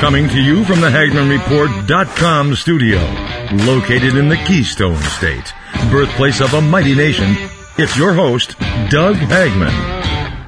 Coming to you from the HagmannReport.com studio, located in the Keystone State, birthplace of a mighty nation, it's your host, Doug Hagmann.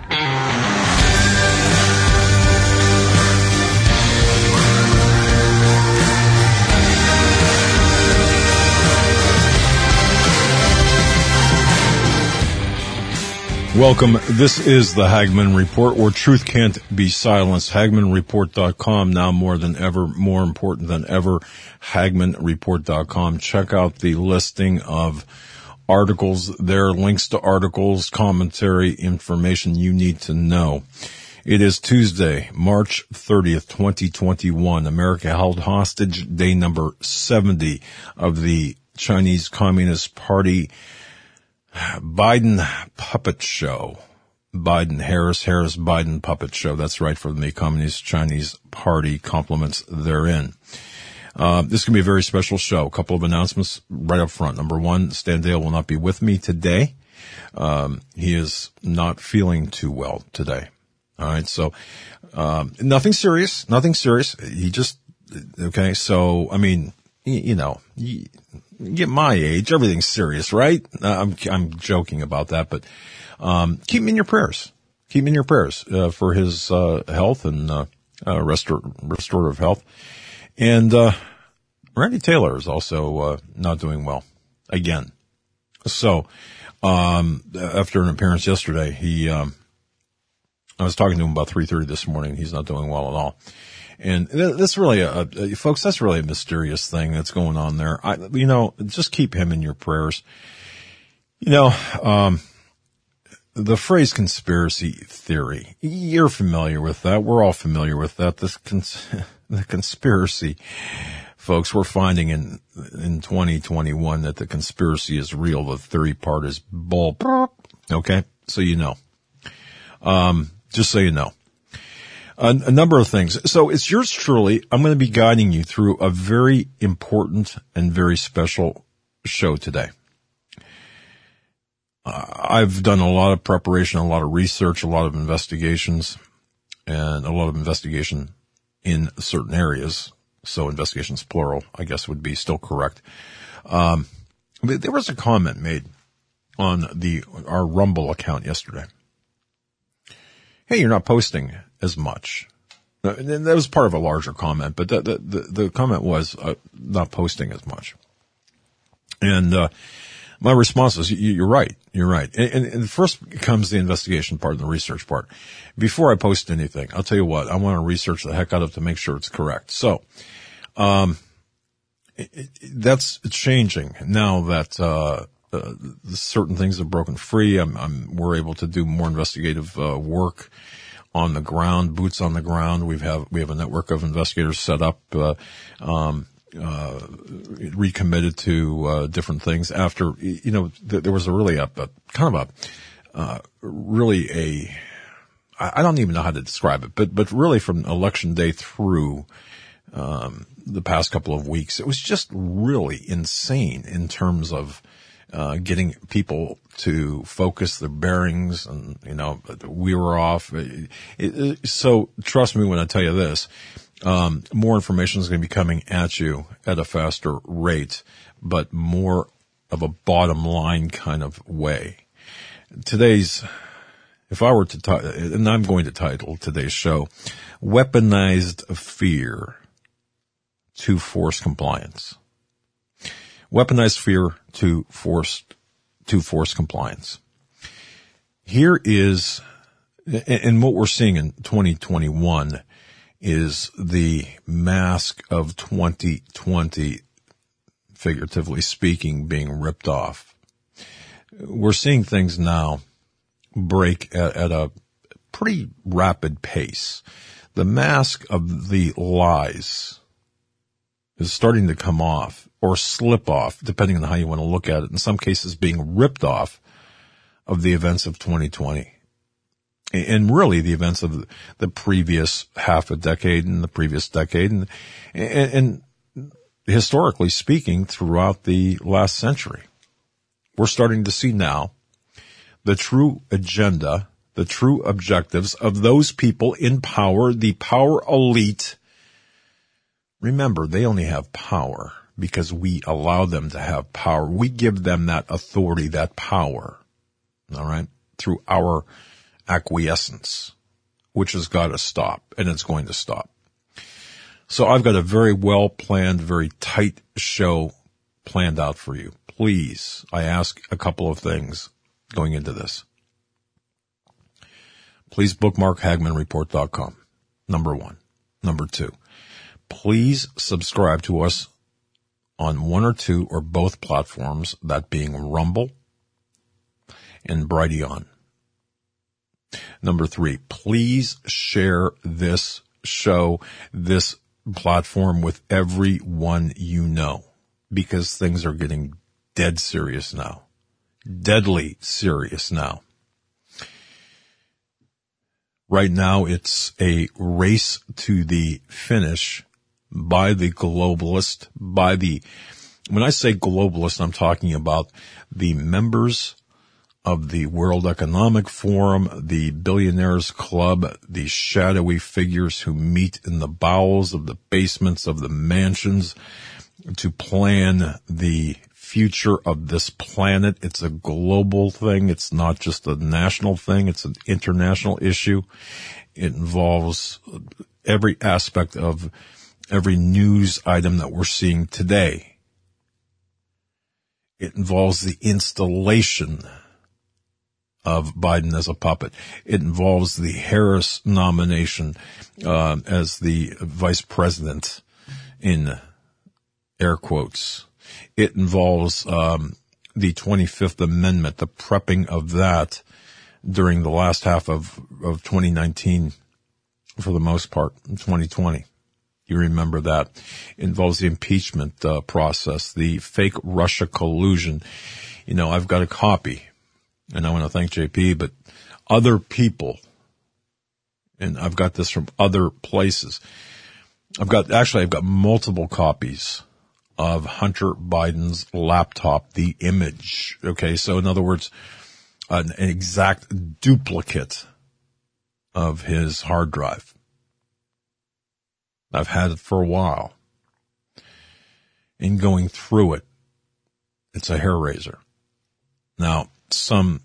Welcome. This is the Hagmann Report, where truth can't be silenced. HagmannReport.com, now more than ever, more important than ever. HagmannReport.com. Check out the listing of articles there, links to articles, commentary, information you need to know. It is Tuesday, March 30th, 2021. America held hostage, day number 70 of the Chinese Communist Party Biden puppet show. Biden-Harris, Harris-Biden puppet show. That's right, from the Communist Chinese Party, compliments therein. This can be a very special show. A couple of announcements right up front. Number one, Stan Dale will not be with me today. He is not feeling too well today. All right, so nothing serious. He just, okay, so, I mean, you know, at my age, everything's serious, right? I'm joking about that, but keep him in your prayers. Keep him in your prayers for his health and restorative health. And Randy Taylor is also not doing well again. So after an appearance yesterday, I was talking to him about 3:30 this morning. He's not doing well at all. And that's really folks, that's really a mysterious thing that's going on there. Just keep him in your prayers. The phrase conspiracy theory, you're familiar with that. We're all familiar with that. The conspiracy, folks, we're finding in 2021 that the conspiracy is real. The theory part is bull. Okay. So, just so you know. A number of things. So it's yours truly. I'm going to be guiding you through a very important and very special show today. I've done a lot of preparation, a lot of research, a lot of investigations, and a lot of investigation in certain areas. So investigations plural, I guess, would be still correct. There was a comment made on our Rumble account yesterday. Hey, you're not posting as much. That was part of a larger comment, but the comment was not posting as much. And my response is, you're right. And first comes the investigation part and the research part. Before I post anything, I'll tell you what, I want to research the heck out of it to make sure it's correct. So that's changing now that certain things have broken free. We're able to do more investigative work on the ground, boots on the ground. We have a network of investigators set up, recommitted to different things after, there was I don't even know how to describe it, but really from election day through the past couple of weeks, it was just really insane in terms of getting people to focus their bearings, and, we were off. So trust me when I tell you this, more information is going to be coming at you at a faster rate, but more of a bottom line kind of way. If I were to and I'm going to title today's show, Weaponized Fear to Force Compliance. Weaponized fear to force compliance. Here is, and what we're seeing in 2021 is the mask of 2020, figuratively speaking, being ripped off. We're seeing things now break at a pretty rapid pace. The mask of the lies is starting to come off or slip off, depending on how you want to look at it. In some cases, being ripped off of the events of 2020. And really the events of the previous half a decade and the previous decade and historically speaking throughout the last century. We're starting to see now the true agenda, the true objectives of those people in power, the power elite remember, they only have power because we allow them to have power. We give them that authority, that power, all right, through our acquiescence, which has got to stop, and it's going to stop. So I've got a very well-planned, very tight show planned out for you. Please, I ask a couple of things going into this. Please bookmark HagmannReport.com. Number one. Number two, please subscribe to us on one or two or both platforms, that being Rumble and Brighteon. Number three, please share this show, this platform with everyone you know, because things are getting dead serious now. Deadly serious now. Right now, it's a race to the finish by the globalist, when I say globalist, I'm talking about the members of the World Economic Forum, the Billionaires Club, the shadowy figures who meet in the bowels of the basements of the mansions to plan the future of this planet. It's a global thing. It's not just a national thing. It's an international issue. It involves every aspect of every news item that we're seeing today. It involves the installation of Biden as a puppet. It involves the Harris nomination as the vice president, in air quotes. It involves the 25th Amendment, the prepping of that during the last half of 2019, for the most part, in 2020. You remember that. It involves the impeachment process, the fake Russia collusion. You know, I've got a copy, and I want to thank JP, but other people, and I've got this from other places. I've got multiple copies of Hunter Biden's laptop, the image. Okay, so in other words, an exact duplicate of his hard drive. I've had it for a while. In going through it, it's a hair raiser. Now, so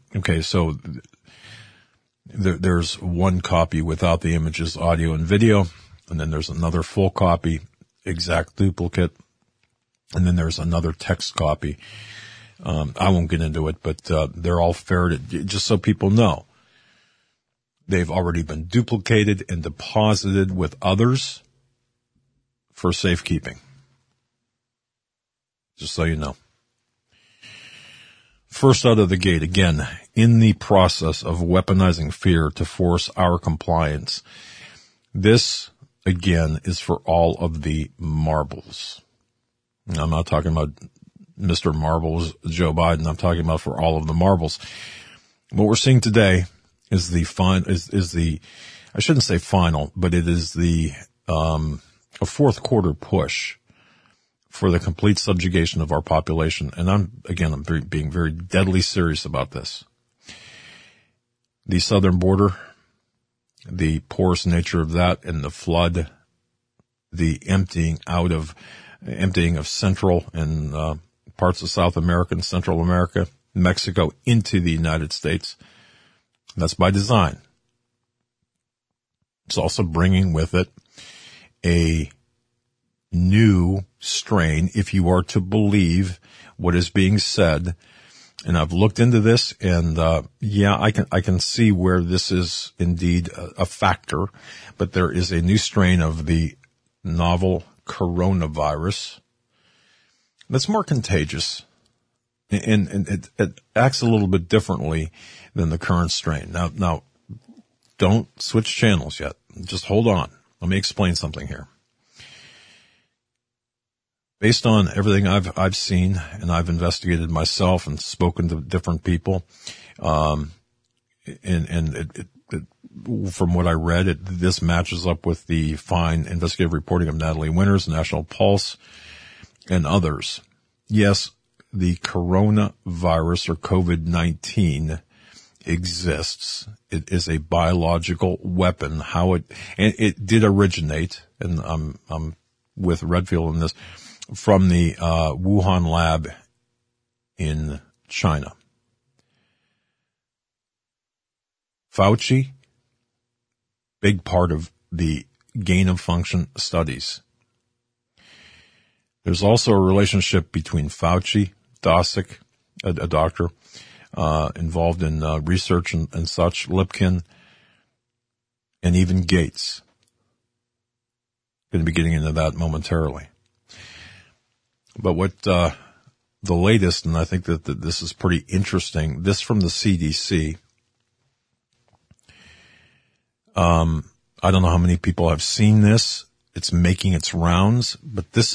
there's one copy without the images, audio, and video, and then there's another full copy, exact duplicate, and then there's another text copy. I won't get into it, but they're all ferreted, just so people know. They've already been duplicated and deposited with others for safekeeping. Just so you know. First out of the gate, again, in the process of weaponizing fear to force our compliance, this, again, is for all of the marbles. I'm not talking about Mr. Marbles, Joe Biden. I'm talking about for all of the marbles. What we're seeing today is I shouldn't say final, but it is a fourth quarter push for the complete subjugation of our population. And I'm being very deadly serious about this. The southern border, the porous nature of that, and the flood, the emptying of Central and parts of South America and Central America, Mexico into the United States. That's by design. It's also bringing with it a new strain, if you are to believe what is being said. And I've looked into this, and I can see where this is indeed a factor. But there is a new strain of the novel coronavirus that's more contagious, and it acts a little bit differently than the current strain. Now, don't switch channels yet. Just hold on. Let me explain something here. Based on everything I've seen, and I've investigated myself and spoken to different people, and from what I read, this matches up with the fine investigative reporting of Natalie Winters, National Pulse, and others. Yes, the coronavirus or COVID-19 exists. It is a biological weapon. And it did originate, and I'm with Redfield in this, from the Wuhan lab in China. Fauci, big part of the gain of function studies. There's also a relationship between Fauci, Dosick, a doctor involved in research and such, Lipkin, and even Gates. Going to be getting into that momentarily. But what the latest, and I think that this is pretty interesting, this from the CDC. I don't know how many people have seen this. It's making its rounds, but this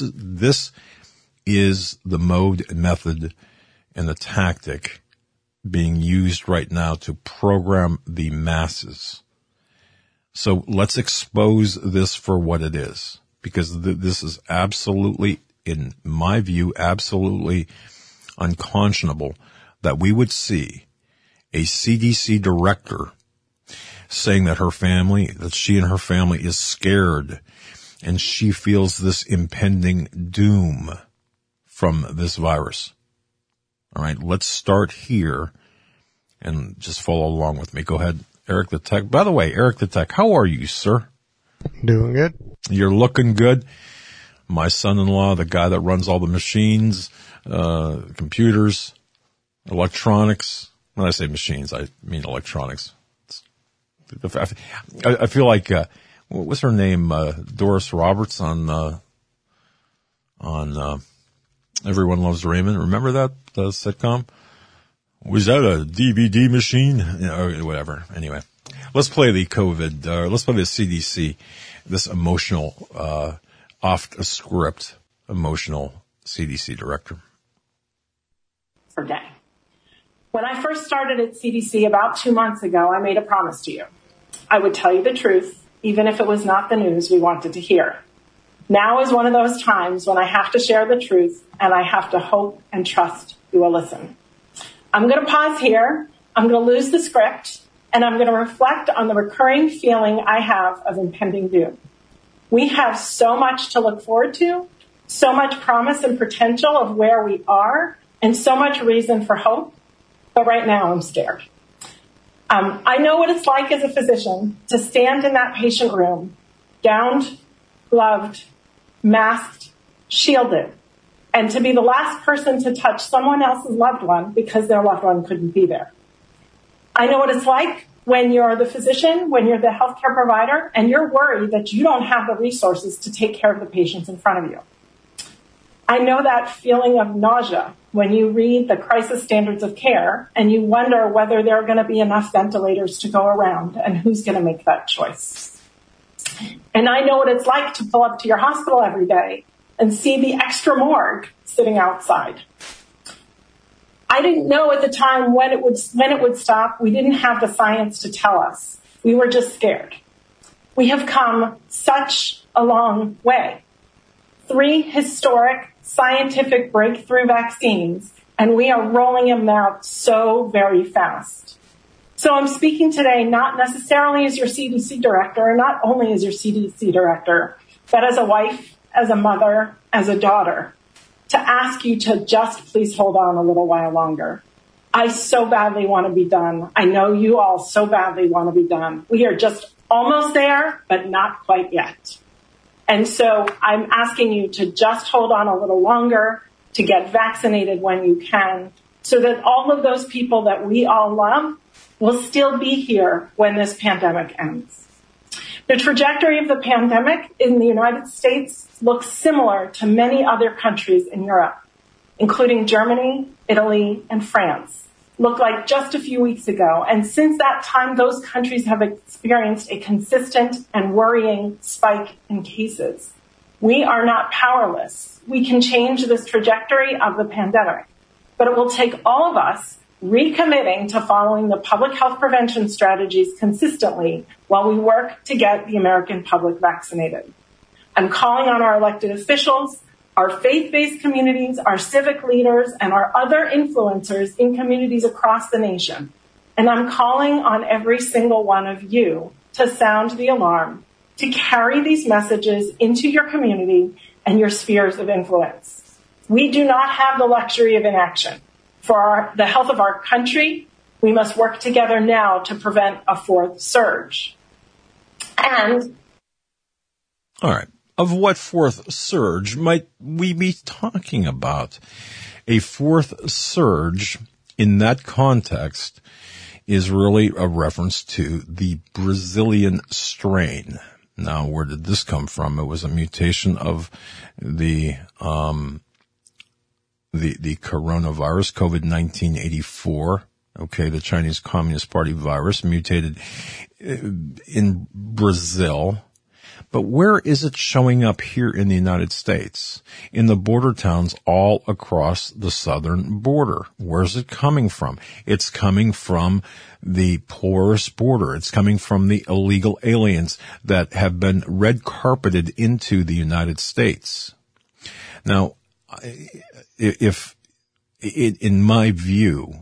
is the mode and method and the tactic being used right now to program the masses. So let's expose this for what it is, because this is absolutely, in my view, absolutely unconscionable that we would see a CDC director saying that she and her family is scared and she feels this impending doom from this virus. All right, let's start here and just follow along with me. Go ahead, Eric the Tech. By the way, Eric the Tech, how are you, sir? Doing good. You're looking good. My son-in-law, the guy that runs all the machines, computers, electronics. When I say machines, I mean electronics. I feel like, what was her name? Doris Roberts on Everyone Loves Raymond. Remember that sitcom? Was that a DVD machine? Or whatever. Anyway, let's play the let's play the CDC, this emotional, off-script, emotional CDC director. Per day. When I first started at CDC about 2 months ago, I made a promise to you. I would tell you the truth, even if it was not the news we wanted to hear. Now is one of those times when I have to share the truth, and I have to hope and trust you will listen. I'm going to pause here. I'm going to lose the script, and I'm going to reflect on the recurring feeling I have of impending doom. We have so much to look forward to, so much promise and potential of where we are, and so much reason for hope. But right now, I'm scared. I know what it's like as a physician to stand in that patient room, gowned, gloved, masked, shielded, and to be the last person to touch someone else's loved one because their loved one couldn't be there. I know what it's like when you're the physician, when you're the healthcare provider, and you're worried that you don't have the resources to take care of the patients in front of you. I know that feeling of nausea when you read the crisis standards of care and you wonder whether there are going to be enough ventilators to go around and who's going to make that choice. And I know what it's like to pull up to your hospital every day and see the extra morgue sitting outside. I didn't know at the time when it would stop. We didn't have the science to tell us. We were just scared. We have come such a long way. 3 historic scientific breakthrough vaccines, and we are rolling them out so very fast. So I'm speaking today not necessarily as your CDC director, and not only as your CDC director, but as a wife, as a mother, as a daughter, to ask you to just please hold on a little while longer. I so badly want to be done. I know you all so badly want to be done. We are just almost there, but not quite yet. And so I'm asking you to just hold on a little longer, to get vaccinated when you can, so that all of those people that we all love will still be here when this pandemic ends. The trajectory of the pandemic in the United States looks similar to many other countries in Europe, including Germany, Italy, and France. Looked like just a few weeks ago. And since that time, those countries have experienced a consistent and worrying spike in cases. We are not powerless. We can change this trajectory of the pandemic, but it will take all of us recommitting to following the public health prevention strategies consistently while we work to get the American public vaccinated. I'm calling on our elected officials, our faith-based communities, our civic leaders, and our other influencers in communities across the nation. And I'm calling on every single one of you to sound the alarm, to carry these messages into your community, and your spheres of influence. We do not have the luxury of inaction. For the health of our country, we must work together now to prevent a fourth surge. And all right. Of what fourth surge might we be talking about? A fourth surge in that context is really a reference to the Brazilian strain. Now, where did this come from? It was a mutation of the coronavirus, COVID-19 84. Okay, the Chinese Communist Party virus mutated in Brazil. But where is it showing up here in the United States? In the border towns all across the southern border. Where's it coming from? It's coming from the porous border. It's coming from the illegal aliens that have been red carpeted into the United States. Now, if in my view,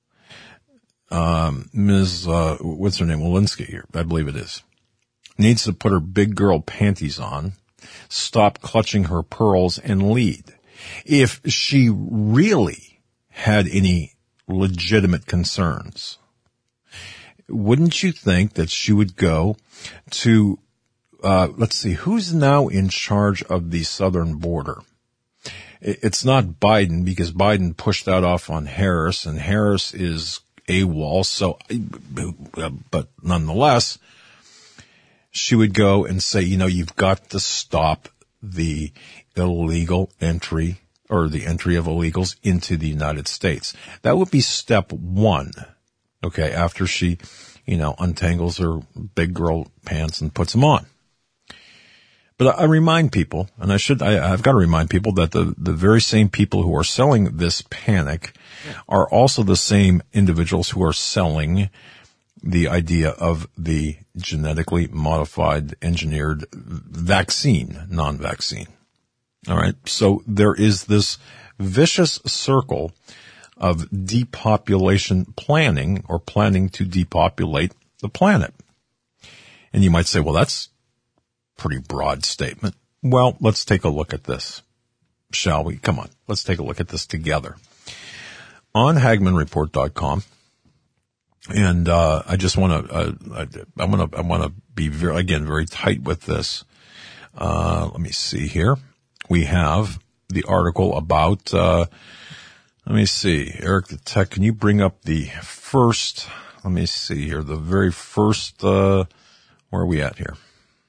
Ms. What's her name? Walensky here, I believe it is, needs to put her big girl panties on, stop clutching her pearls, and lead. If she really had any legitimate concerns, wouldn't you think that she would go to, let's see, who's now in charge of the southern border? It's not Biden, because Biden pushed that off on Harris, and Harris is AWOL, so, but nonetheless, she would go and say, you've got to stop the illegal entry or the entry of illegals into the United States. That would be step one. Okay. After she, untangles her big girl pants and puts them on. But I remind people, and I've got to remind people that the very same people who are selling this panic are also the same individuals who are selling the idea of the genetically modified, engineered vaccine, non-vaccine. All right. So there is this vicious circle of depopulation planning, or planning to depopulate the planet. And you might say, well, that's a pretty broad statement. Well, let's take a look at this, shall we? Come on. Let's take a look at this together. On HagmannReport.com, and I just want to, I want to be very tight with this. Let me see here. We have the article about, let me see, Eric the Tech, can you bring up the first, let me see here, the very first, where are we at here?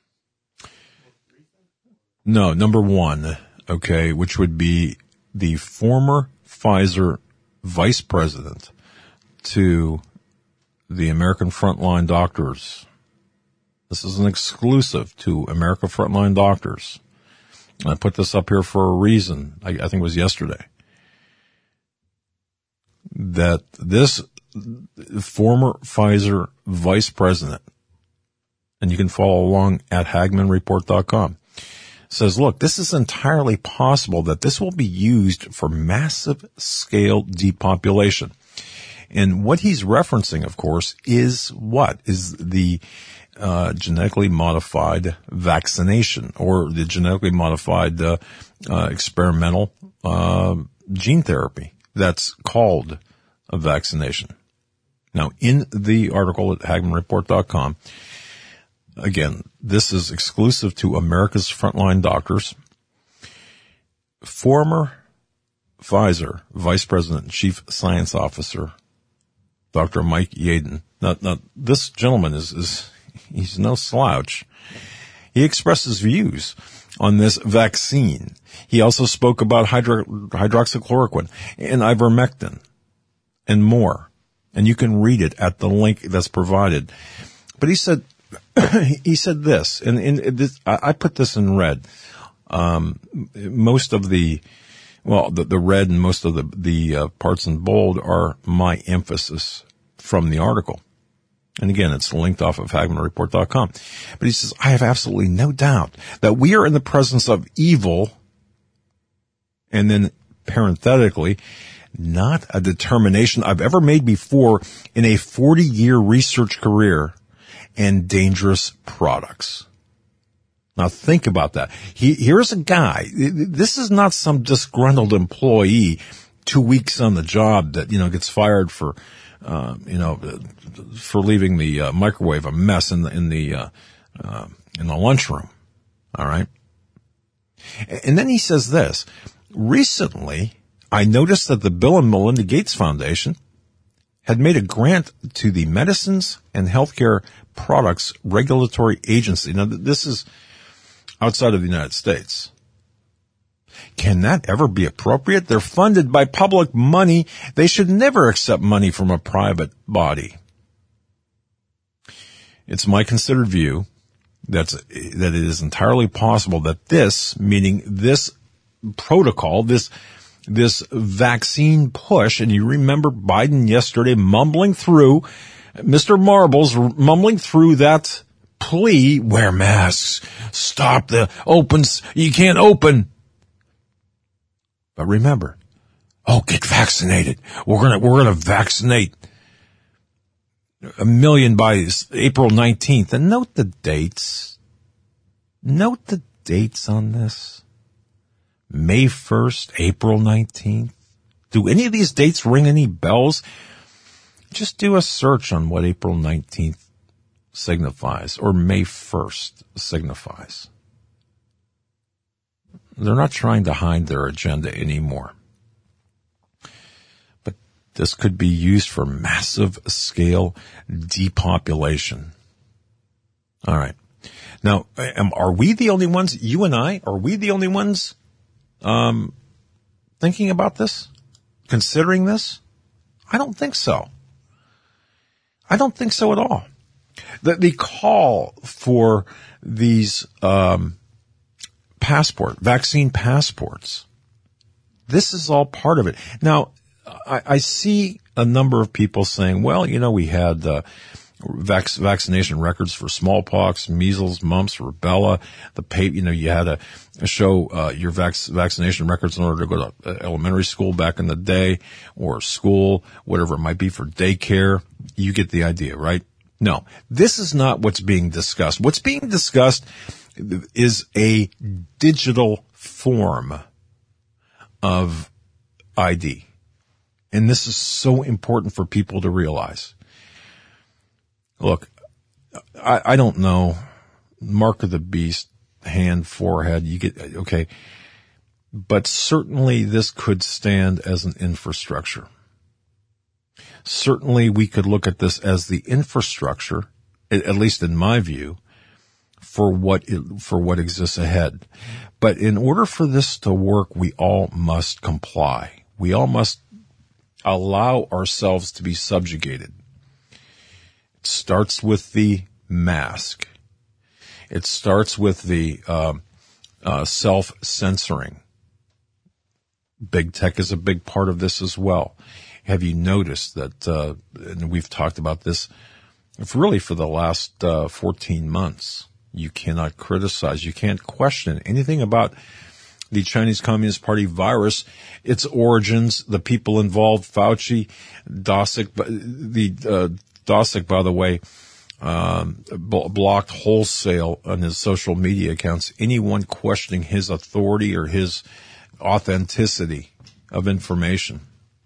No, number one, okay, which would be the former Pfizer vice president to the American Frontline Doctors. This is an exclusive to America Frontline Doctors. I put this up here for a reason. I think it was yesterday. That this former Pfizer vice president, and you can follow along at HagmannReport.com, says, look, this is entirely possible that this will be used for massive scale depopulation. And what he's referencing, of course, is what? Is the genetically modified vaccination, or the genetically modified experimental gene therapy that's called a vaccination. Now, in the article at HagmannReport.com, again, this is exclusive to America's Frontline Doctors. Former Pfizer Vice President and Chief Science Officer, Dr. Mike Yeadon. Now this gentleman he's no slouch. He expressed his views on this vaccine. He also spoke about hydroxychloroquine and ivermectin and more. And you can read it at the link that's provided. But he said this, and this, I put this in red. Most of the red and most of the parts in bold are my emphasis from the article. And again, it's linked off of HagmannReport.com. But he says, I have absolutely no doubt that we are in the presence of evil, and then parenthetically, not a determination I've ever made before in a 40-year research career, and dangerous products. Now think about that. Here's a guy. This is not some disgruntled employee 2 weeks on the job that, gets fired for, for leaving the microwave a mess in the lunchroom. All right. And then he says this, recently I noticed that the Bill and Melinda Gates Foundation had made a grant to the Medicines and Healthcare Products Regulatory Agency. Now, this is outside of the United States. Can that ever be appropriate? They're funded by public money. They should never accept money from a private body. It's my considered view that it is entirely possible that this, meaning this protocol, this vaccine push, and you remember Biden yesterday mumbling through, Mr. Marbles mumbling through that plea, wear masks, stop the opens, you can't open. But remember, get vaccinated. We're gonna vaccinate 1 million by April 19th. And note the dates. Note the dates on this. May 1st, April 19th. Do any of these dates ring any bells? Just do a search on what April 19th signifies or May 1st signifies. They're not trying to hide their agenda anymore. But this could be used for massive scale depopulation. All right. Now, are we the only ones, you and I, are we the only ones thinking about this? Considering this? I don't think so. I don't think so at all. The call for these vaccine passports, this is all part of it. Now, I see a number of people saying, well, we had vaccination records for smallpox, measles, mumps, rubella. You had to show your vaccination records in order to go to elementary school back in the day, or school, whatever it might be, for daycare. You get the idea, right? No, this is not what's being discussed. What's being discussed is a digital form of ID. And this is so important for people to realize. Look, I don't know. Mark of the beast, hand, forehead, you get, okay. But certainly this could stand as an infrastructure. Certainly we could look at this as the infrastructure, at least in my view, for what exists ahead. But in order for this to work, we all must comply. We all must allow ourselves to be subjugated. It starts with the mask. It starts with the self-censoring. Big tech is a big part of this as well. Have you noticed that, and we've talked about this really for the last 14 months, you cannot criticize, you can't question anything about the Chinese Communist Party virus, its origins, the people involved, Fauci, Dosick. Dosick, by the way, blocked wholesale on his social media accounts anyone questioning his authority or his authenticity of information.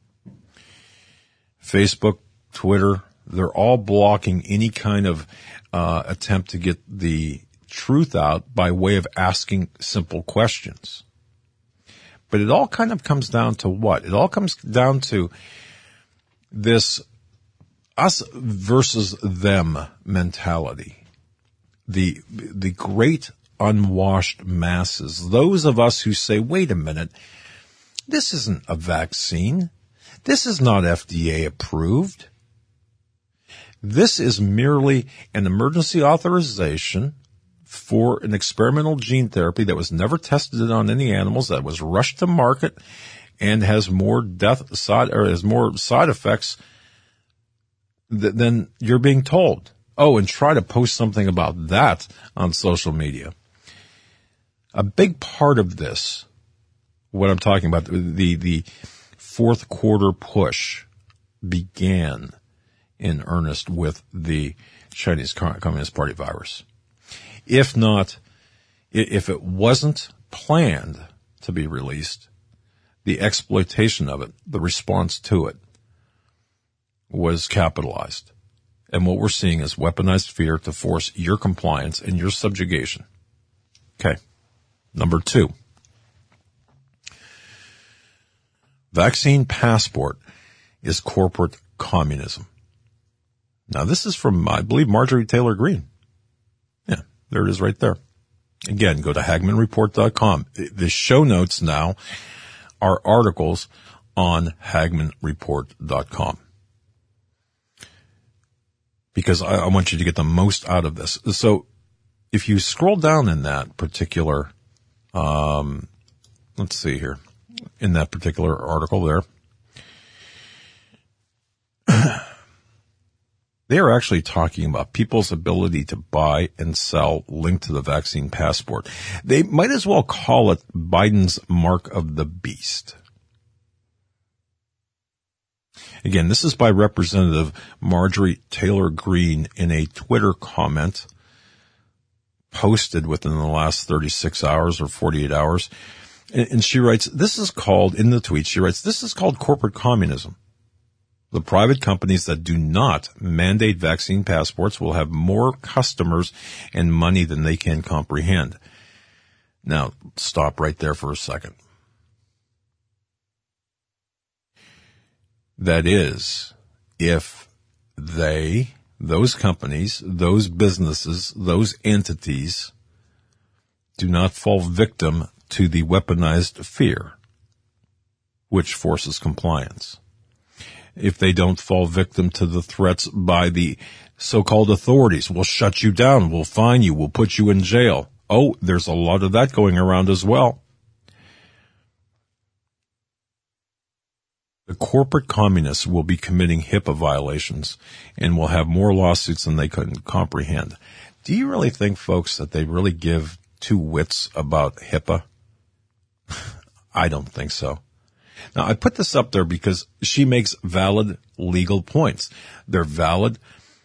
Facebook, Twitter, they're all blocking any kind of attempt to get the truth out by way of asking simple questions. But it all kind of comes down to what? It all comes down to this us versus them mentality. The great unwashed masses, those of us who say, wait a minute, this isn't a vaccine. This is not FDA approved. This is merely an emergency authorization for an experimental gene therapy that was never tested on any animals, that was rushed to market and has more side effects than you're being told. Oh, and try to post something about that on social media. A big part of this, what I'm talking about, the fourth quarter push began in earnest with the Chinese Communist Party virus. If not If it wasn't planned to be released, the exploitation of it, the response to it, was capitalized. And what we're seeing is weaponized fear to force your compliance and your subjugation. Okay. Number 2. Vaccine passport is corporate communism. Now, this is from, I believe, Marjorie Taylor Greene. Yeah, there it is right there. Again, go to HagmannReport.com. The show notes now are articles on HagmannReport.com. Because I want you to get the most out of this. So if you scroll down in that particular, let's see here, in that particular article there, they are actually talking about people's ability to buy and sell linked to the vaccine passport. They might as well call it Biden's mark of the beast. Again, this is by Representative Marjorie Taylor Greene in a Twitter comment posted within the last 36 hours or 48 hours. And she writes, this is called, in the tweet, she writes, this is called corporate communism. The private companies that do not mandate vaccine passports will have more customers and money than they can comprehend. Now, stop right there for a second. That is, if those companies, those businesses, those entities do not fall victim to the weaponized fear, which forces compliance. If they don't fall victim to the threats by the so-called authorities, we'll shut you down, we'll fine you, we'll put you in jail. Oh, there's a lot of that going around as well. The corporate communists will be committing HIPAA violations and will have more lawsuits than they couldn't comprehend. Do you really think, folks, that they really give two wits about HIPAA? I don't think so. Now, I put this up there because she makes valid legal points. They're valid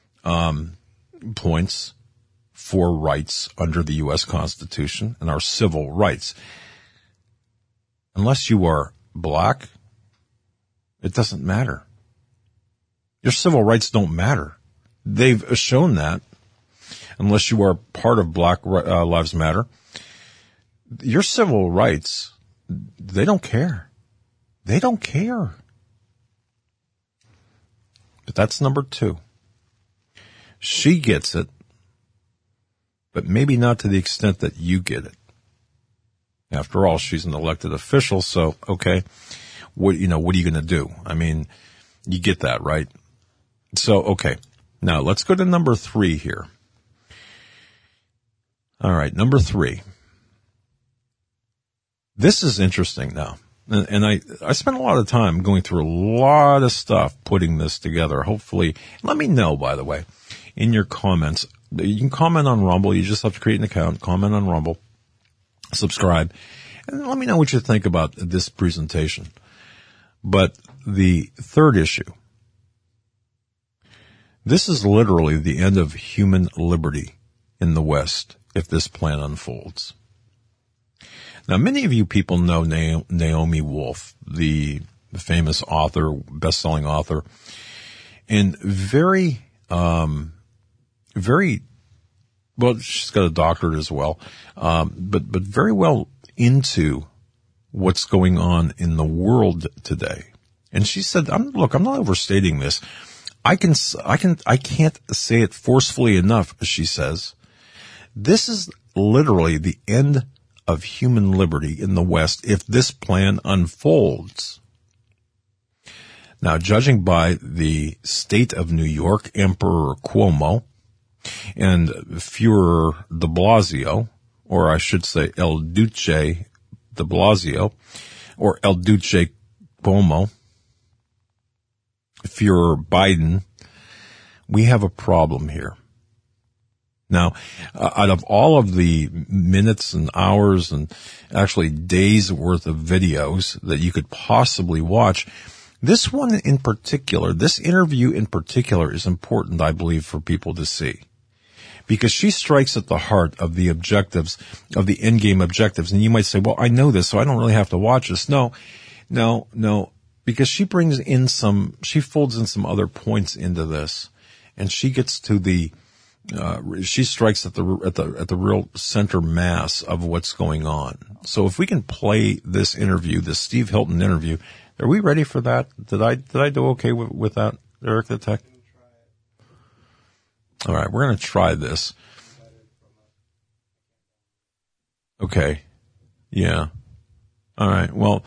points for rights under the U.S. Constitution and our civil rights. Unless you are black, it doesn't matter. Your civil rights don't matter. They've shown that. Unless you are part of Black Lives Matter, your civil rights, they don't care. They don't care. But that's number 2. She gets it, but maybe not to the extent that you get it. After all, she's an elected official, so, okay, what are you going to do? I mean, you get that, right? So, okay. Now, let's go to number 3 here. All right, number 3. This is interesting now. And I spent a lot of time going through a lot of stuff putting this together. Hopefully, let me know, by the way, in your comments. You can comment on Rumble. You just have to create an account, comment on Rumble, subscribe, and let me know what you think about this presentation. But the third issue, this is literally the end of human liberty in the West if this plan unfolds. Now, many of you people know Naomi Wolf, the famous author, best-selling author, and very, well, she's got a doctorate as well, but very well into what's going on in the world today. And she said, look, I'm not overstating this. I can't say it forcefully enough, she says. This is literally the end of human liberty in the West if this plan unfolds. Now, judging by the state of New York, Emperor Cuomo, and Führer de Blasio, or I should say El Duce de Blasio, or El Duce Cuomo, Führer Biden, we have a problem here. Now, out of all of the minutes and hours and actually days worth of videos that you could possibly watch, this one in particular, this interview in particular is important, I believe, for people to see. because she strikes at the heart of the objectives, of the endgame objectives. And you might say, well, I know this, so I don't really have to watch this. No, because she folds in some other points into this, and she gets to she strikes at the real center mass of what's going on. So if we can play this interview, this Steve Hilton interview, are we ready for that? Did I do okay with that, Eric the Tech? All right, we're going to try this. Okay. Yeah. All right. Well,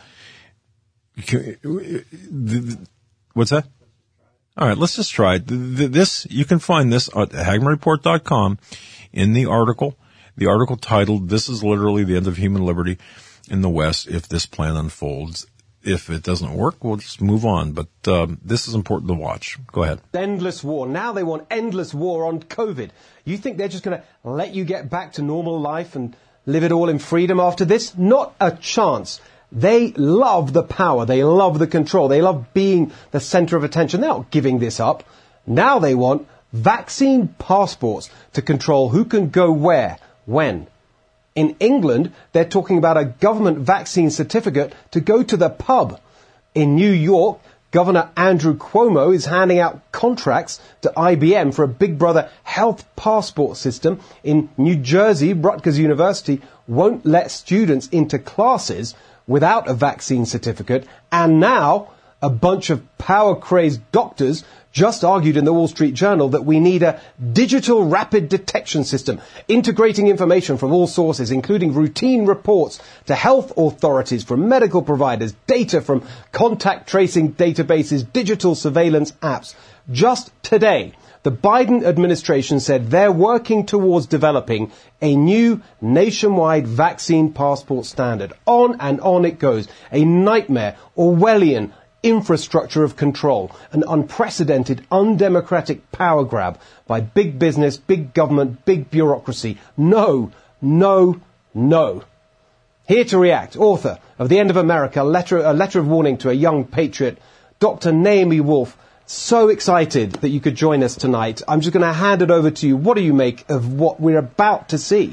what's that? All right, let's just try it. This, you can find this at HagmannReport.com in the article titled, "This is literally the end of human liberty in the West if this plan unfolds." If it doesn't work, we'll just move on. But this is important to watch. Go ahead. Endless war. Now they want endless war on COVID. You think they're just going to let you get back to normal life and live it all in freedom after this? Not a chance. They love the power. They love the control. They love being the center of attention. They're not giving this up. Now they want vaccine passports to control who can go where, when. In England, they're talking about a government vaccine certificate to go to the pub. In New York, Governor Andrew Cuomo is handing out contracts to IBM for a Big Brother health passport system. In New Jersey, Rutgers University won't let students into classes without a vaccine certificate. And now, a bunch of power-crazed doctors just argued in the Wall Street Journal that we need a digital rapid detection system, integrating information from all sources, including routine reports to health authorities from medical providers, data from contact tracing databases, digital surveillance apps. Just today, the Biden administration said they're working towards developing a new nationwide vaccine passport standard. On and on it goes. A nightmare, Orwellian infrastructure of control, an unprecedented, undemocratic power grab by big business, big government, big bureaucracy. No, no, no. Here to react, author of The End of America, a letter of warning to a young patriot, Dr. Naomi Wolf. So excited that you could join us tonight. I'm just going to hand it over to you. What do you make of what we're about to see?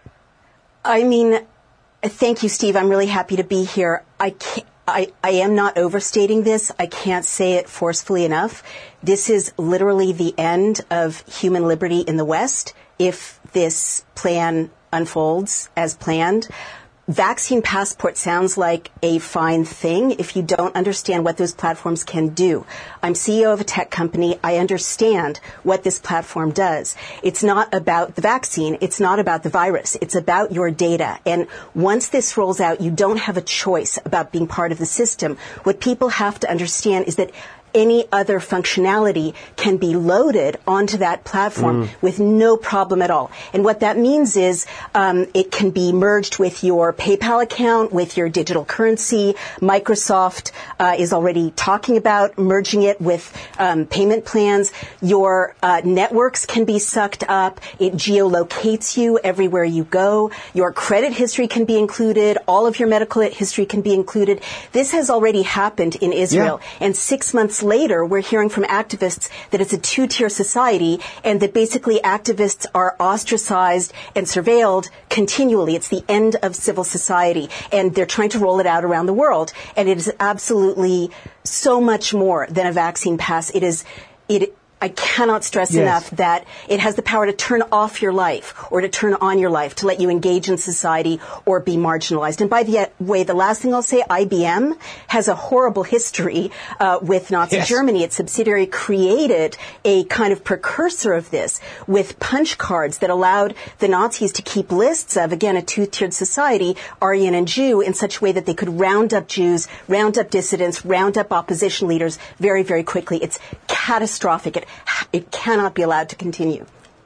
I mean, thank you, Steve. I'm really happy to be here. I am not overstating this. I can't say it forcefully enough. This is literally the end of human liberty in the West if this plan unfolds as planned. Vaccine passport sounds like a fine thing if you don't understand what those platforms can do. I'm CEO of a tech company. I understand what this platform does. It's not about the vaccine. It's not about the virus. It's about your data. And once this rolls out, you don't have a choice about being part of the system. What people have to understand is that any other functionality can be loaded onto that platform with no problem at all. And what that means is it can be merged with your PayPal account, with your digital currency. Microsoft is already talking about merging it with payment plans. Your networks can be sucked up. It geolocates you everywhere you go. Your credit history can be included. All of your medical history can be included. This has already happened in Israel. Yeah. And 6 months later, we're hearing from activists that it's a two-tier society and that basically activists are ostracized and surveilled continually. It's the end of civil society, and they're trying to roll it out around the world. And it is absolutely so much more than a vaccine pass. I cannot stress enough that it has the power to turn off your life or to turn on your life, to let you engage in society or be marginalized. And by the way, the last thing I'll say, IBM has a horrible history with Nazi Germany. Its subsidiary created a kind of precursor of this with punch cards that allowed the Nazis to keep lists of, again, a two-tiered society, Aryan and Jew, in such a way that they could round up Jews, round up dissidents, round up opposition leaders very, very quickly. It's catastrophic. It cannot be allowed to continue.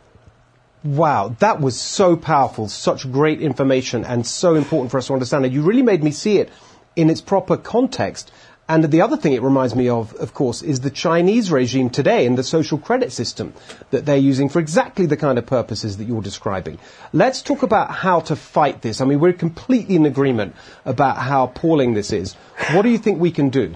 Wow, that was so powerful, such great information, and so important for us to understand. And you really made me see it in its proper context. And the other thing it reminds me of course, is the Chinese regime today and the social credit system that they're using for exactly the kind of purposes that you're describing. Let's talk about how to fight this. I mean, we're completely in agreement about how appalling this is. What do you think we can do?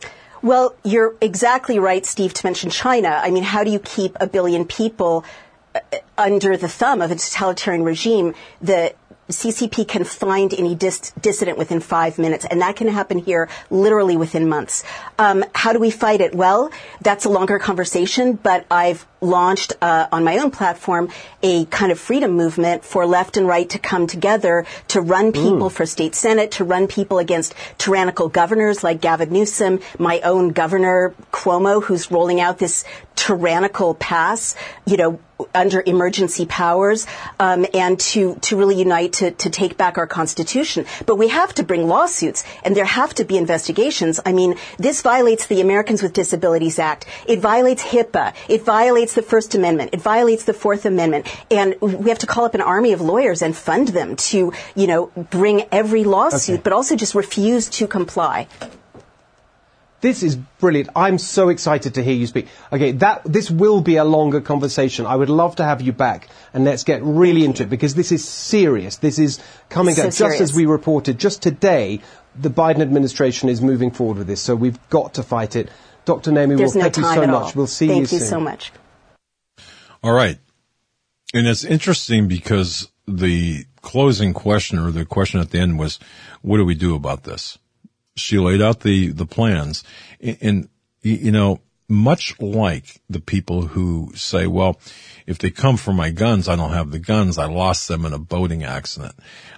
Well, you're exactly right, Steve, to mention China. I mean, how do you keep 1 billion people under the thumb of a totalitarian regime, the CCP can find any dissident within 5 minutes, and that can happen here literally within months. How do we fight it? Well, that's a longer conversation, but I've launched on my own platform a kind of freedom movement for left and right to come together to run people for state senate, to run people against tyrannical governors like Gavin Newsom, my own governor Cuomo, who's rolling out this tyrannical pass, under emergency powers, and to really unite to take back our Constitution. But we have to bring lawsuits, and there have to be investigations. I mean, this violates the Americans with Disabilities Act. It violates HIPAA. It violates the First Amendment. It violates the Fourth Amendment. And we have to call up an army of lawyers and fund them to, bring every lawsuit, but also just refuse to comply. This is brilliant. I'm so excited to hear you speak. Okay, this will be a longer conversation. I would love to have you back, and let's get really into it, because this is serious. This is coming down. Just as we reported, just today, the Biden administration is moving forward with this, so we've got to fight it. Dr. Naomi Wolf, thank you so much. We'll see you soon. Thank you so much. All right. And it's interesting because the closing question, or the question at the end, was, what do we do about this? She laid out the plans, and much like the people who say, well, if they come for my guns, I don't have the guns. I lost them in a boating accident.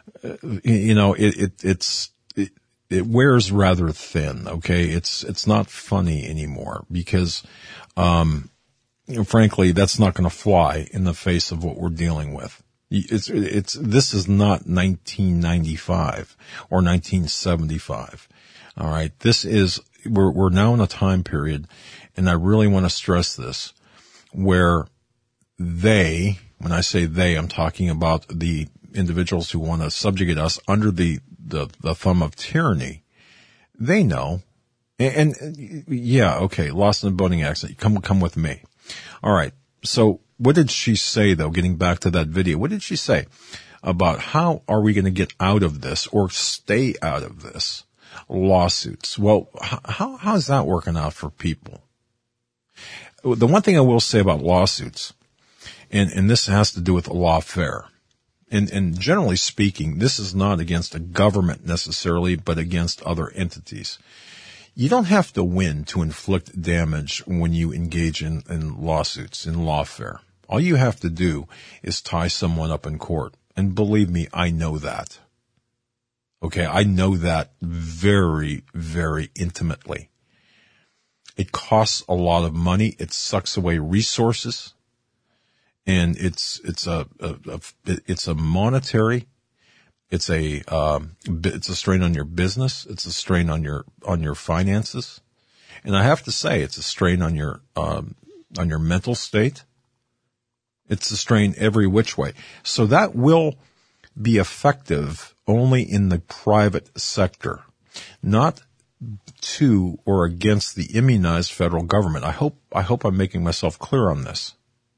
It wears rather thin. Okay. It's not funny anymore, because, frankly, that's not going to fly in the face of what we're dealing with. This is not 1995 or 1975. All right. We're now in a time period, and I really want to stress this, where when I say they, I'm talking about the individuals who want to subjugate us under the thumb of tyranny. They know. And yeah, okay, lost in a boating accident. Come with me. All right. So what did she say, though, getting back to that video? What did she say about how are we going to get out of this, or stay out of this? Lawsuits. Well, how's that working out for people? The one thing I will say about lawsuits, and this has to do with lawfare, and generally speaking, this is not against a government necessarily, but against other entities. You don't have to win to inflict damage when you engage in lawsuits, in lawfare. All you have to do is tie someone up in court. And believe me, I know that. Okay, I know that very, very intimately. It costs a lot of money. It sucks away resources, and it's a monetary. It's a strain on your business. It's a strain on your finances, and I have to say, it's a strain on your mental state. It's a strain every which way. So that will be effective only in the private sector, not to or against the immunized federal government. I hope I'm making myself clear on this.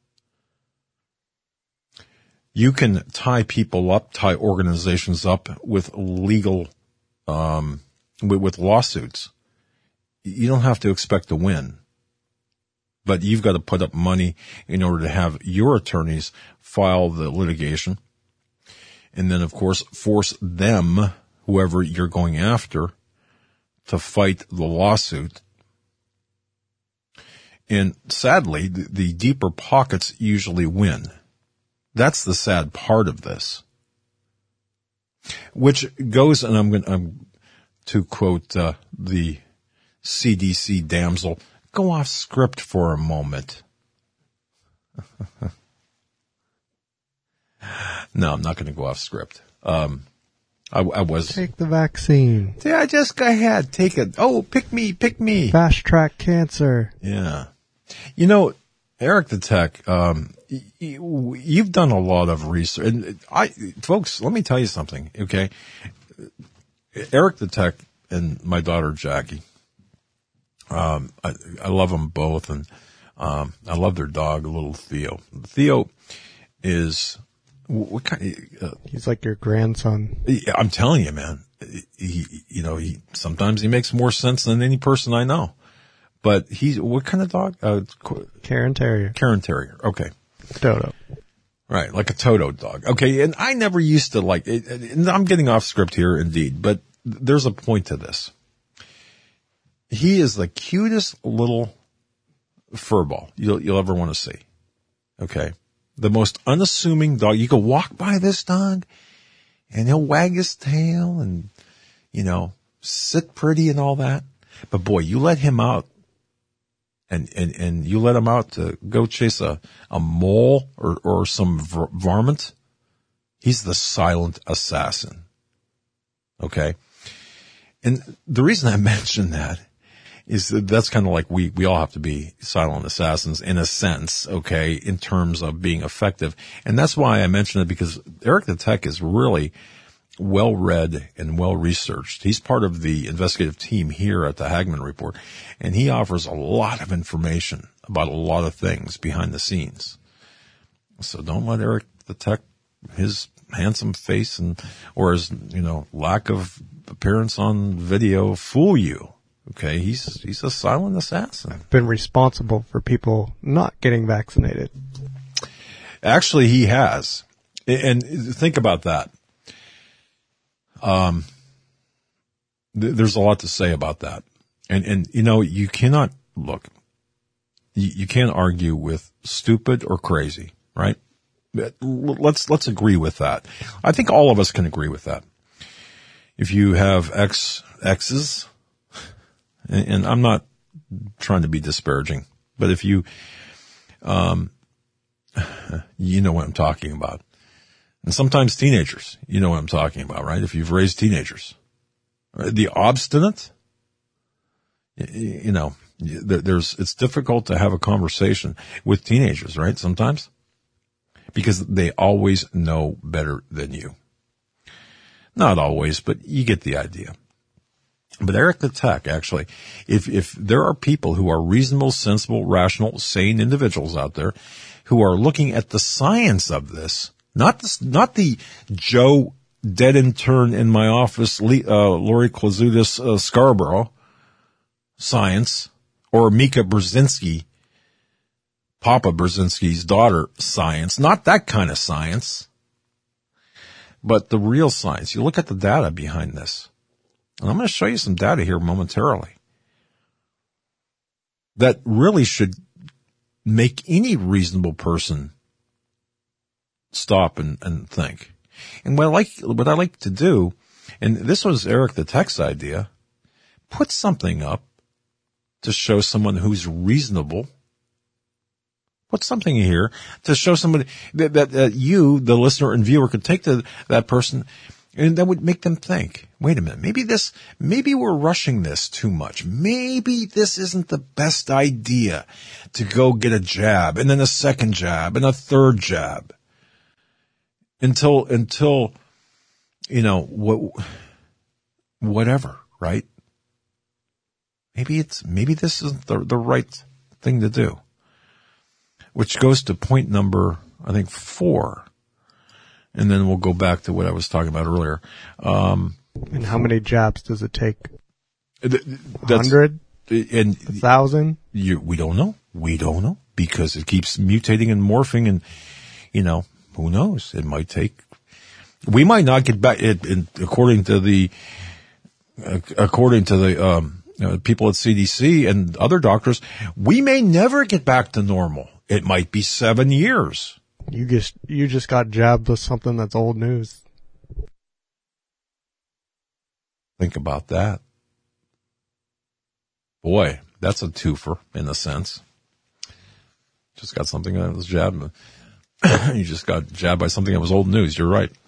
You can tie people up, tie organizations up with legal, with lawsuits. You don't have to expect to win, but you've got to put up money in order to have your attorneys file the litigation. And then, of course, force them, whoever you're going after, to fight the lawsuit. And sadly, the deeper pockets usually win. That's the sad part of this. Which goes, and I'm to quote the CDC damsel, go off script for a moment. No, I'm not going to go off script. I was. Take the vaccine. Yeah, just go ahead. Take it. Oh, pick me. Fast track cancer. Yeah. Eric the Tech, you've done a lot of research. And folks, let me tell you something, okay? Eric the Tech and my daughter Jackie, I love them both, and I love their dog, little Theo. Theo is... What kind of, he's like your grandson. I'm telling you, man. He sometimes he makes more sense than any person I know. But what kind of dog? Cairn Terrier. Cairn Terrier. Okay. Dodo. Right, like a Toto dog. Okay, and I never used to like it. And I'm getting off script here indeed, but there's a point to this. He is the cutest little furball you'll ever want to see. Okay. The most unassuming dog. You can walk by this dog and he'll wag his tail and, sit pretty and all that. But boy, you let him out and you let him out to go chase a mole or some varmint. He's the silent assassin. Okay. And the reason I mention that is that's kind of like we all have to be silent assassins in a sense, okay, in terms of being effective. And that's why I mention it, because Eric the Tech is really well read and well researched. He's part of the investigative team here at the Hagmann Report, and he offers a lot of information about a lot of things behind the scenes. So don't let Eric the Tech, his handsome face or his, lack of appearance on video fool you. Okay, he's a silent assassin. Been responsible for people not getting vaccinated. Actually, he has. And think about that. There's a lot to say about that. And you cannot you can't argue with stupid or crazy, right? Let's agree with that. I think all of us can agree with that. If you have exes, and I'm not trying to be disparaging, but if you know what I'm talking about. And sometimes teenagers, you know what I'm talking about, right? If you've raised teenagers. The obstinate, it's difficult to have a conversation with teenagers, right? Sometimes. Because they always know better than you. Not always, but you get the idea. But Eric the Tech, actually, if there are people who are reasonable, sensible, rational, sane individuals out there who are looking at the science of this, not the Joe dead intern in my office, Lori Klazutis Scarborough science, or Mika Brzezinski, Papa Brzezinski's daughter science, not that kind of science, but the real science. You look at the data behind this. And I'm going to show you some data here momentarily that really should make any reasonable person stop and think. And what I like to do, and this was Eric the Tech's idea, put something up to show someone who's reasonable. Put something here to show somebody that you, the listener and viewer, could take to that person, and that would make them think, wait a minute, maybe we're rushing this too much. Maybe this isn't the best idea to go get a jab and then a second jab and a third jab until, whatever, right? Maybe this isn't the right thing to do, which goes to point number, I think, 4. And then we'll go back to what I was talking about earlier. And how many jabs does it take? 100? 1,000? We don't know. We don't know because it keeps mutating and morphing, and who knows? It might take. We might not get back. According to the people at CDC and other doctors, we may never get back to normal. It might be 7 years. You just got jabbed with something that's old news. Think about that. Boy, that's a twofer in a sense. Just got something that was jabbed. You just got jabbed by something that was old news. You're right.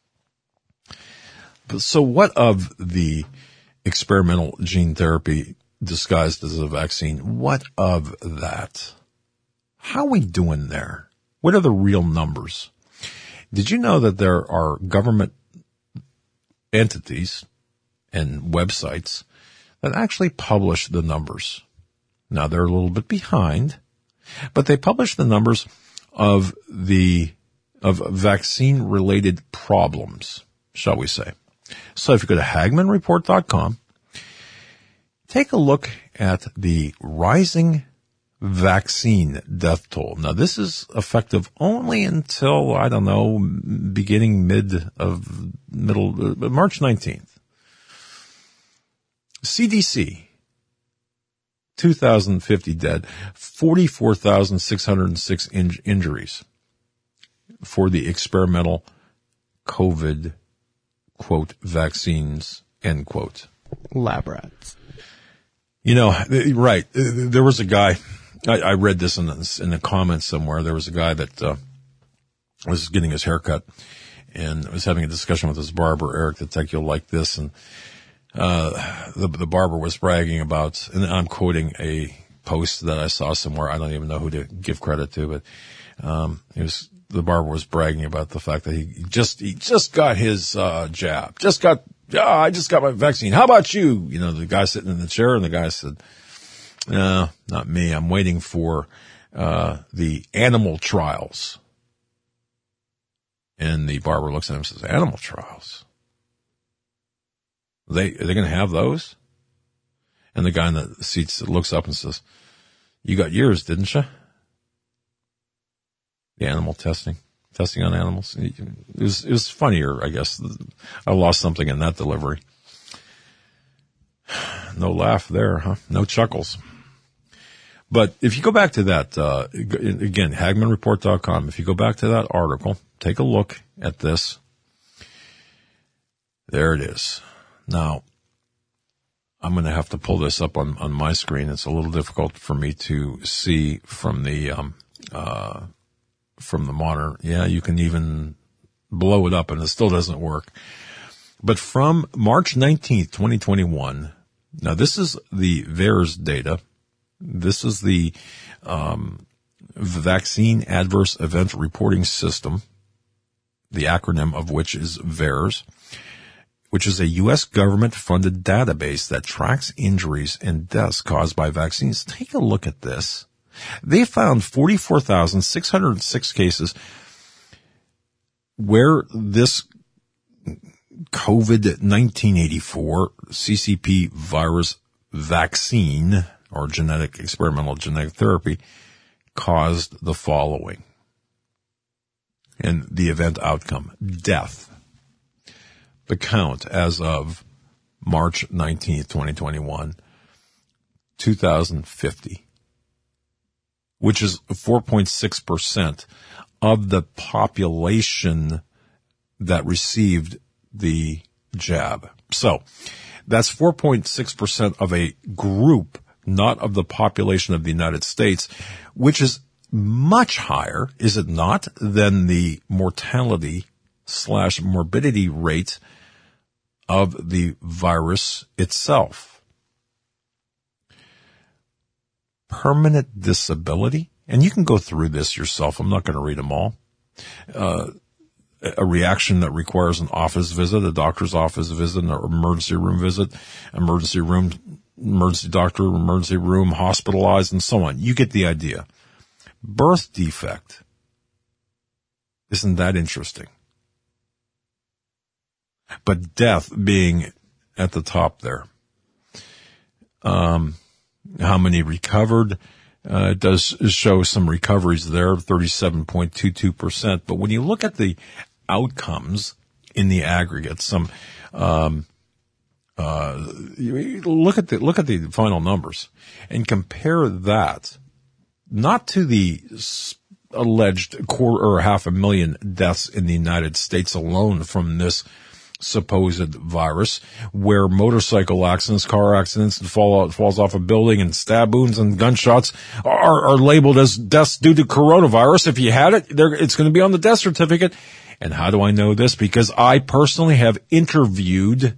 But so what of the experimental gene therapy disguised as a vaccine? What of that? How are we doing there? What are the real numbers? Did you know that there are government entities and websites that actually publish the numbers? Now they're a little bit behind, but they publish the numbers of vaccine related problems, shall we say. So if you go to HagmannReport.com, take a look at the rising vaccine death toll. Now, this is effective only until, I don't know, beginning March 19th. CDC, 2,050 dead, 44,606 injuries for the experimental COVID, quote, vaccines, end quote. Lab rats. You know, right. There was a guy, I read this in the comments somewhere. There was a guy that was getting his hair cut and was having a discussion with his barber, Eric the Tech, you'll like this. And the barber was bragging about, and I'm quoting a post that I saw somewhere. I don't even know who to give credit to, but the barber was bragging about the fact that he just got his jab. I just got my vaccine. How about you? You know, the guy sitting in the chair, and the guy said, no, not me. I'm waiting for the animal trials. And the barber looks at him and says, animal trials? Are they going to have those? And the guy in the seats looks up and says, you got yours, didn't you? The animal testing on animals. It was funnier, I guess. I lost something in that delivery. No laugh there, huh? No chuckles. But if you go back to that, again, HagmannReport.com, if you go back to that article, take a look at this. There it is. Now, I'm going to have to pull this up on my screen. It's a little difficult for me to see from the monitor. Yeah, you can even blow it up and it still doesn't work. But from March 19th, 2021, now this is the VAERS data. This is the Vaccine Adverse Event Reporting System, the acronym of which is VAERS, which is a U.S. government-funded database that tracks injuries and deaths caused by vaccines. Take a look at this. They found 44,606 cases where this COVID-1984 CCP virus vaccine or experimental genetic therapy caused the following. And the event outcome, death. The count as of March 19th, 2021, 2,050. Which is 4.6% of the population that received the jab. So that's 4.6% of a group, not of the population of the United States, which is much higher, is it not, than the mortality/morbidity rate of the virus itself. Permanent disability, and you can go through this yourself. I'm not going to read them all. A reaction that requires an office visit, a doctor's office visit, an emergency room visit, emergency doctor, emergency room, hospitalized, and so on. You get the idea. Birth defect. Isn't that interesting? But death being at the top there. How many recovered? It does show some recoveries there, 37.22%. But when you look at the outcomes in the aggregate, look at the final numbers and compare that not to the alleged 250,000 deaths in the United States alone from this supposed virus, where motorcycle accidents, car accidents, and falls off a building, and stab wounds and gunshots are labeled as deaths due to coronavirus. If you had it, it's going to be on the death certificate. And how do I know this? Because I personally have interviewed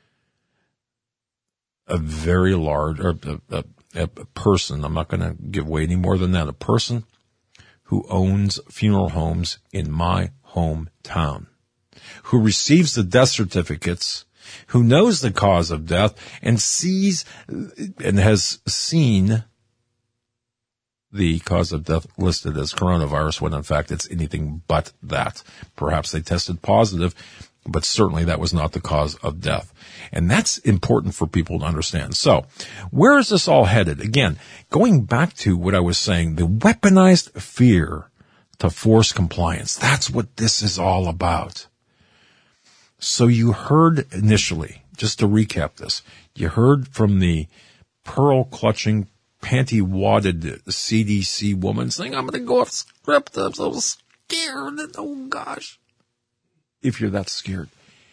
a very large, or a person, I'm not going to give away any more than that, a person who owns funeral homes in my hometown, who receives the death certificates, who knows the cause of death, and sees and has seen the cause of death listed as coronavirus when in fact it's anything but that. Perhaps they tested positive but certainly that was not the cause of death. And that's important for people to understand. So, where is this all headed? Again, going back to what I was saying, the weaponized fear to force compliance. That's what this is all about. So you heard initially, just to recap this, you heard from the pearl-clutching, panty-wadded CDC woman saying, I'm going to go off script. I'm so scared. Oh, gosh. If you're that scared,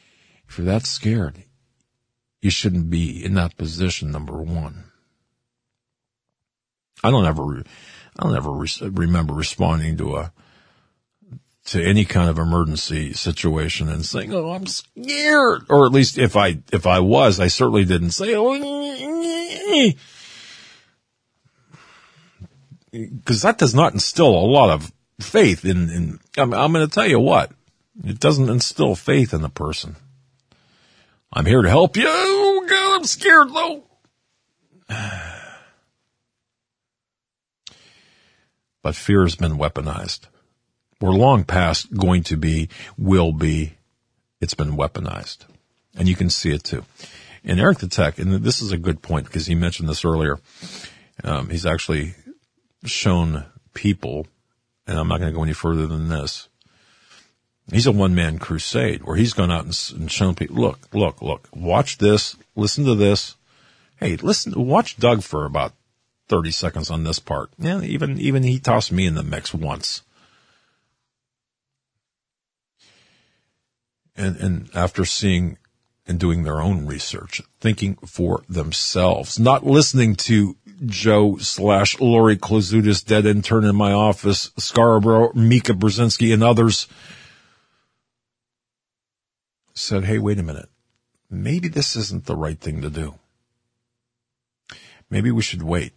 you shouldn't be in that position, number one. I don't ever remember responding to any kind of emergency situation and saying, "Oh, I'm scared," or at least if I was, I certainly didn't say, "Oh," because that does not instill a lot of faith in. I'm going to tell you what, it doesn't instill faith in the person. I'm here to help you. Oh, God, I'm scared though. But fear has been weaponized. We're long past going to be, will be. It's been weaponized. And you can see it too. And Eric the Tech, and this is a good point because he mentioned this earlier, he's actually shown people, and I'm not going to go any further than this. He's a one-man crusade where he's gone out and shown people, look, watch this, listen to this. Hey, watch Doug for about 30 seconds on this part. Yeah, even he tossed me in the mix once. And after seeing and doing their own research, thinking for themselves, not listening to Joe/Lori Klozutis, dead intern in my office, Scarborough, Mika Brzezinski, and others, said, hey, wait a minute. Maybe this isn't the right thing to do. Maybe we should wait.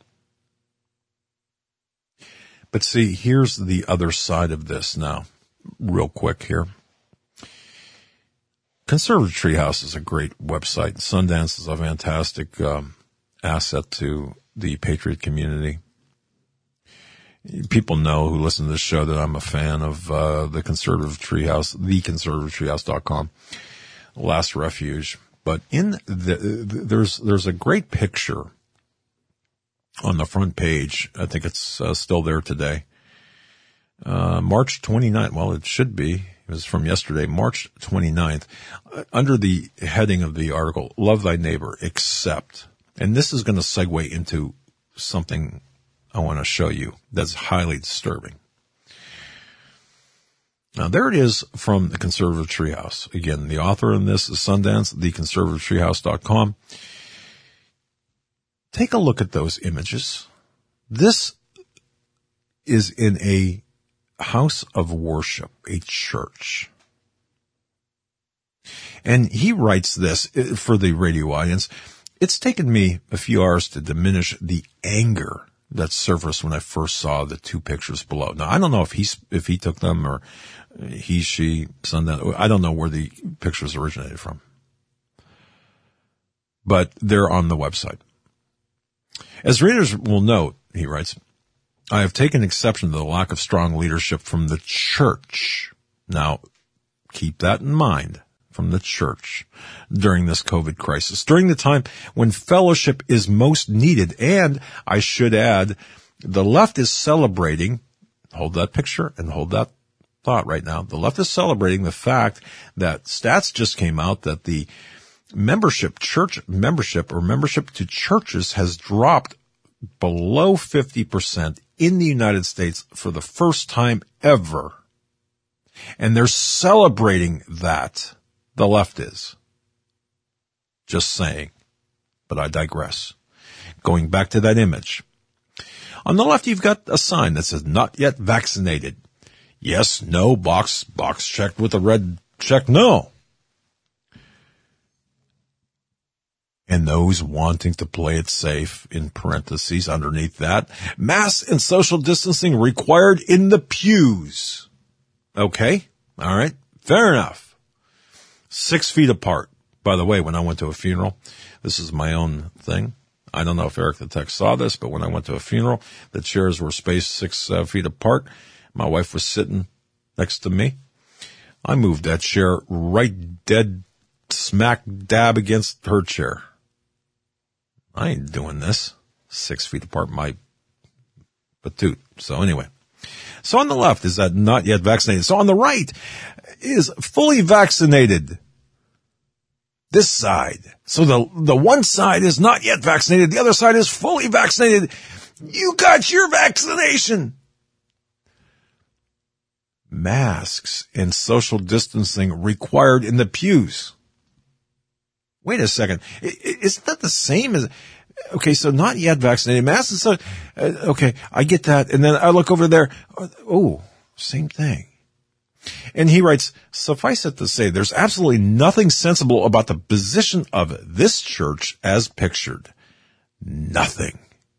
But see, here's the other side of this now, real quick here. Conservative Treehouse is a great website. Sundance is a fantastic asset to the Patriot community. People know who listen to this show that I'm a fan of the Conservative Treehouse, theconservativetreehouse.com, Last Refuge. But in there's a great picture on the front page. I think it's still there today. March 29th. Well, it should be. It was from yesterday, March 29th. Under the heading of the article, Love Thy Neighbor, Except. And this is going to segue into something I want to show you that's highly disturbing. Now, there it is from the Conservative Treehouse. Again, the author in this is Sundance, theconservativetreehouse.com. Take a look at those images. This is in a house of worship, a church. And he writes this for the radio audience. It's taken me a few hours to diminish the anger that surfaced when I first saw the two pictures below. Now, I don't know if he took them or he, she, Sundance. I don't know where the pictures originated from. But they're on the website. As readers will note, he writes, I have taken exception to the lack of strong leadership from the church. Now, keep that in mind, from the church during this COVID crisis, during the time when fellowship is most needed. And I should add, the left is celebrating, hold that picture and hold that thought right now. The left is celebrating the fact that stats just came out that the church membership to churches has dropped below 50% in the United States for the first time ever. And they're celebrating that. The left is. Just saying. But I digress. Going back to that image. On the left, you've got a sign that says not yet vaccinated. Yes, no, box checked with a red check, no. And those wanting to play it safe, in parentheses underneath that, mask and social distancing required in the pews. Okay, all right, fair enough. 6 feet apart. By the way, when I went to a funeral, this is my own thing. I don't know if Eric the Tech saw this, but when I went to a funeral, the chairs were spaced 6 feet apart. My wife was sitting next to me I moved that chair right dead smack dab against her chair. I ain't doing this. 6 feet apart my patoot. So anyway. So on the left is that not yet vaccinated. So on the right is fully vaccinated. This side. So the one side is not yet vaccinated. The other side is fully vaccinated. You got your vaccination. Masks and social distancing required in the pews. Wait a second. Isn't that the same as... Okay, so not yet vaccinated. Masks and so... okay, I get that. And then I look over there. Oh, same thing. And he writes, suffice it to say, there's absolutely nothing sensible about the position of this church as pictured. Nothing.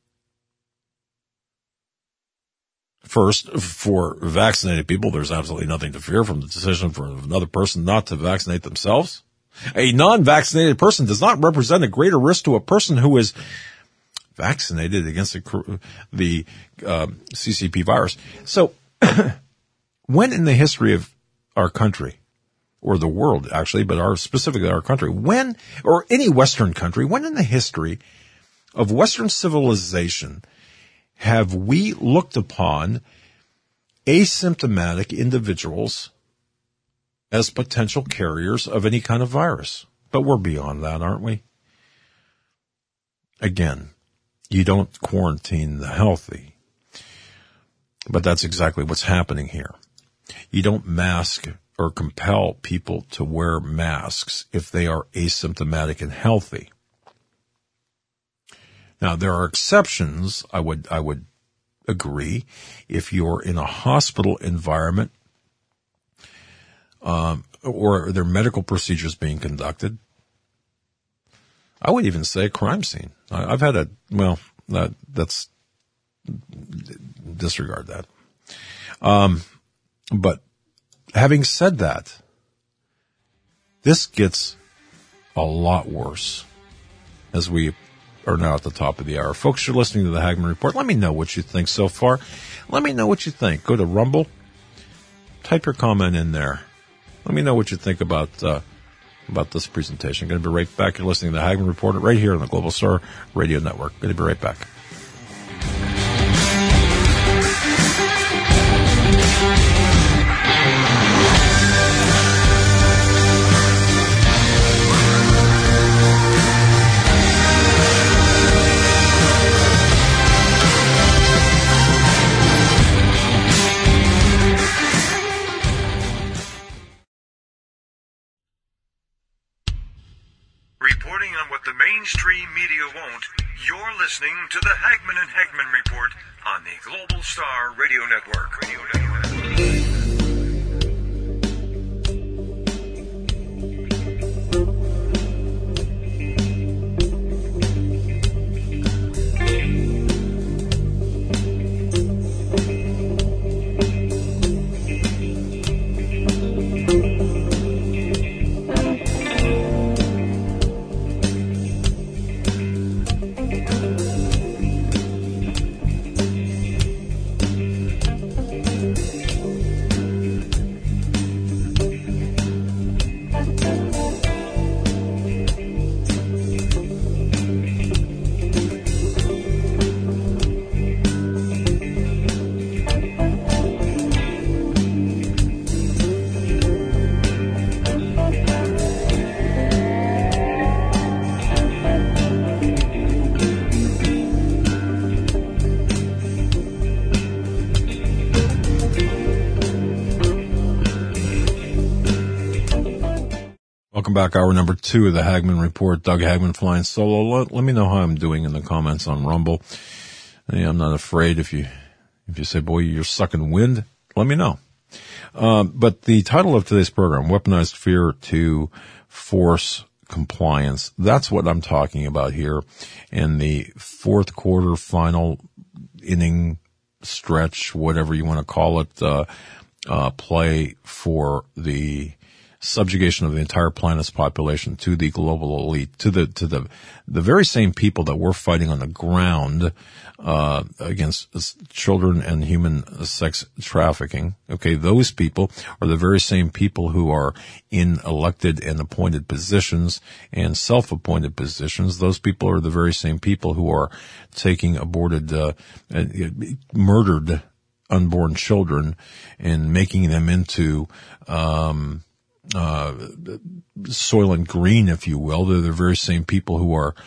First, for vaccinated people, there's absolutely nothing to fear from the decision for another person not to vaccinate themselves. A non-vaccinated person does not represent a greater risk to a person who is vaccinated against the CCP virus. So, when in the history of our country, or the world actually, but specifically our country, when, or any Western country, when in the history of Western civilization have we looked upon asymptomatic individuals as potential carriers of any kind of virus? But we're beyond that, aren't we? Again, you don't quarantine the healthy. But that's exactly what's happening here. You don't mask or compel people to wear masks if they are asymptomatic and healthy. Now, there are exceptions, I would agree, if you're in a hospital environment, or there are medical procedures being conducted. I would even say a crime scene. I've had that's disregard that. But having said that, this gets a lot worse as we are now at the top of the hour. Folks, you're listening to the Hagmann Report. Let me know what you think so far. Let me know what you think. Go to Rumble. Type your comment in there. Let me know what you think about this presentation. I'm going to be right back. You're listening to the Hagmann Report right here on the Global Star Radio Network. Going to be right back. Reporting on what the mainstream media won't, you're listening to the Hagmann and Hagmann Report on the Global Star Radio Network. Welcome back. Hour number 2 of the Hagmann Report. Doug Hagmann flying solo. Let me know how I'm doing in the comments on Rumble. Hey, I'm not afraid if you say, boy, you're sucking wind, let me know. But the title of today's program, Weaponized Fear to Force Compliance, that's what I'm talking about here in the fourth quarter, final inning stretch, whatever you want to call it, play for the subjugation of the entire planet's population to the global elite, to the very same people that we're fighting on the ground against children and human sex trafficking. Okay, those people are the very same people who are in elected and appointed positions and self-appointed positions. Those people are the very same people who are taking aborted, murdered unborn children and making them into Soylent Green, if you will. They're the very same people who are,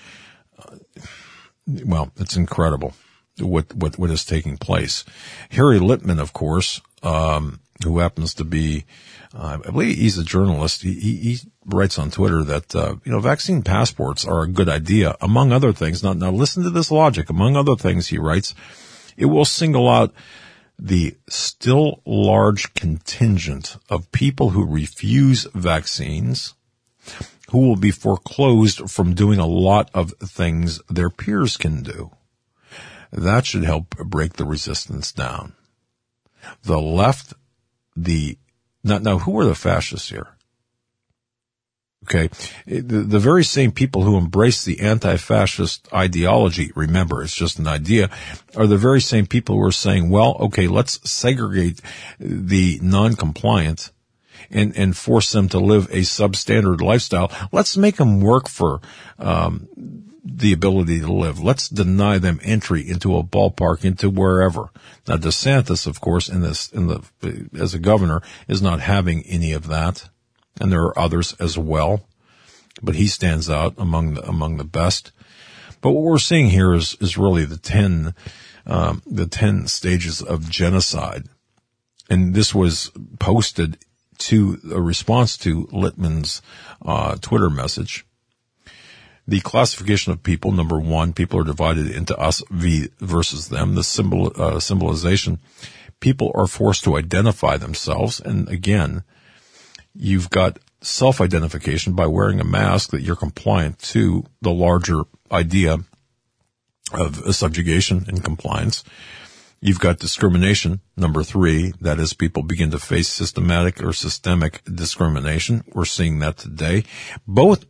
well, it's incredible what is taking place. Harry Litman, of course, who happens to be, I believe he's a journalist. He writes on Twitter that, vaccine passports are a good idea, among other things. Now listen to this logic. Among other things, he writes, it will single out the still large contingent of people who refuse vaccines, who will be foreclosed from doing a lot of things their peers can do. That should help break the resistance down. The left, now who are the fascists here? Okay, the very same people who embrace the anti-fascist ideology, remember, it's just an idea, are the very same people who are saying, well, okay, let's segregate the non-compliant and force them to live a substandard lifestyle. Let's make them work for the ability to live. Let's deny them entry into a ballpark, into wherever. Now, DeSantis, of course, as a governor, is not having any of that. And there are others as well, but he stands out among the best. But what we're seeing here is really the 10 stages of genocide. And this was posted to a response to Litman's, Twitter message. The classification of people, number one, people are divided into us versus them. The symbolization, people are forced to identify themselves. And again, you've got self-identification by wearing a mask that you're compliant to the larger idea of subjugation and compliance. You've got discrimination, number three, that is people begin to face systematic or systemic discrimination. We're seeing that today, both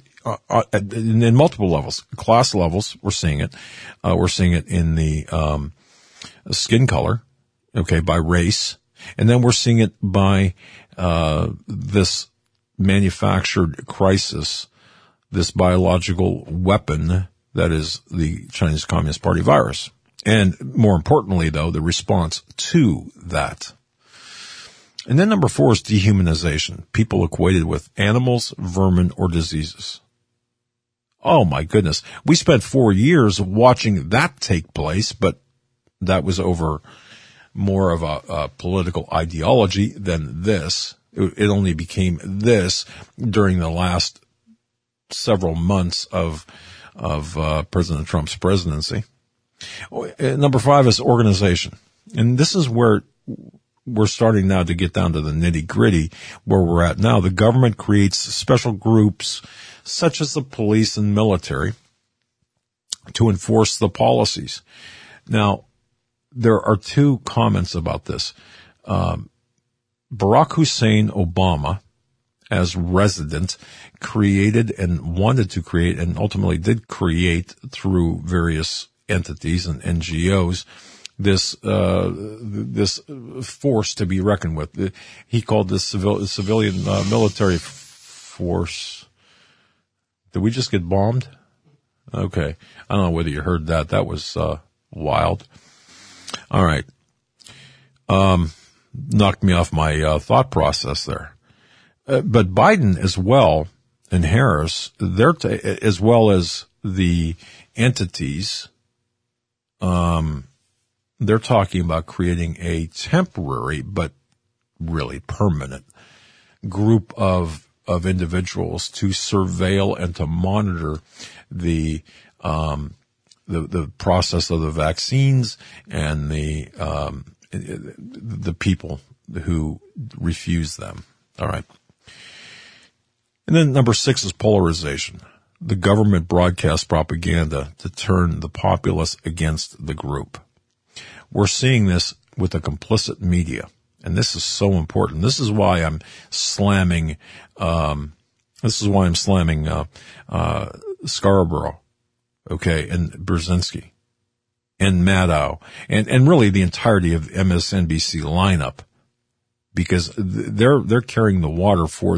in multiple levels, class levels. We're seeing it. We're seeing it in the skin color, okay, by race, and then we're seeing it by this manufactured crisis, this biological weapon that is the Chinese Communist Party virus. And more importantly, though, the response to that. And then number four is dehumanization. People equated with animals, vermin, or diseases. Oh my goodness. We spent 4 years watching that take place, but that was over more of a political ideology than this. It only became this during the last several months of President Trump's presidency. Number five is organization. And this is where we're starting now to get down to the nitty-gritty where we're at now. The government creates special groups such as the police and military to enforce the policies. Now, there are two comments about this. Barack Hussein Obama, as resident, created and wanted to create and ultimately did create through various entities and NGOs this force to be reckoned with. He called this civilian military force. Did we just get bombed? Okay. I don't know whether you heard that. That was wild. All right. Knocked me off my thought process there. But Biden as well and Harris, as well as the entities, they're talking about creating a temporary but really permanent group of individuals to surveil and to monitor the process of the vaccines and the people who refuse them. All right. And then number 6 is polarization. The government broadcasts propaganda to turn the populace against the group. We're seeing this with the complicit media. And this is so important. This is why I'm slamming, Scarborough, okay, and Brzezinski, and Maddow, and really the entirety of MSNBC lineup, because they're carrying the water for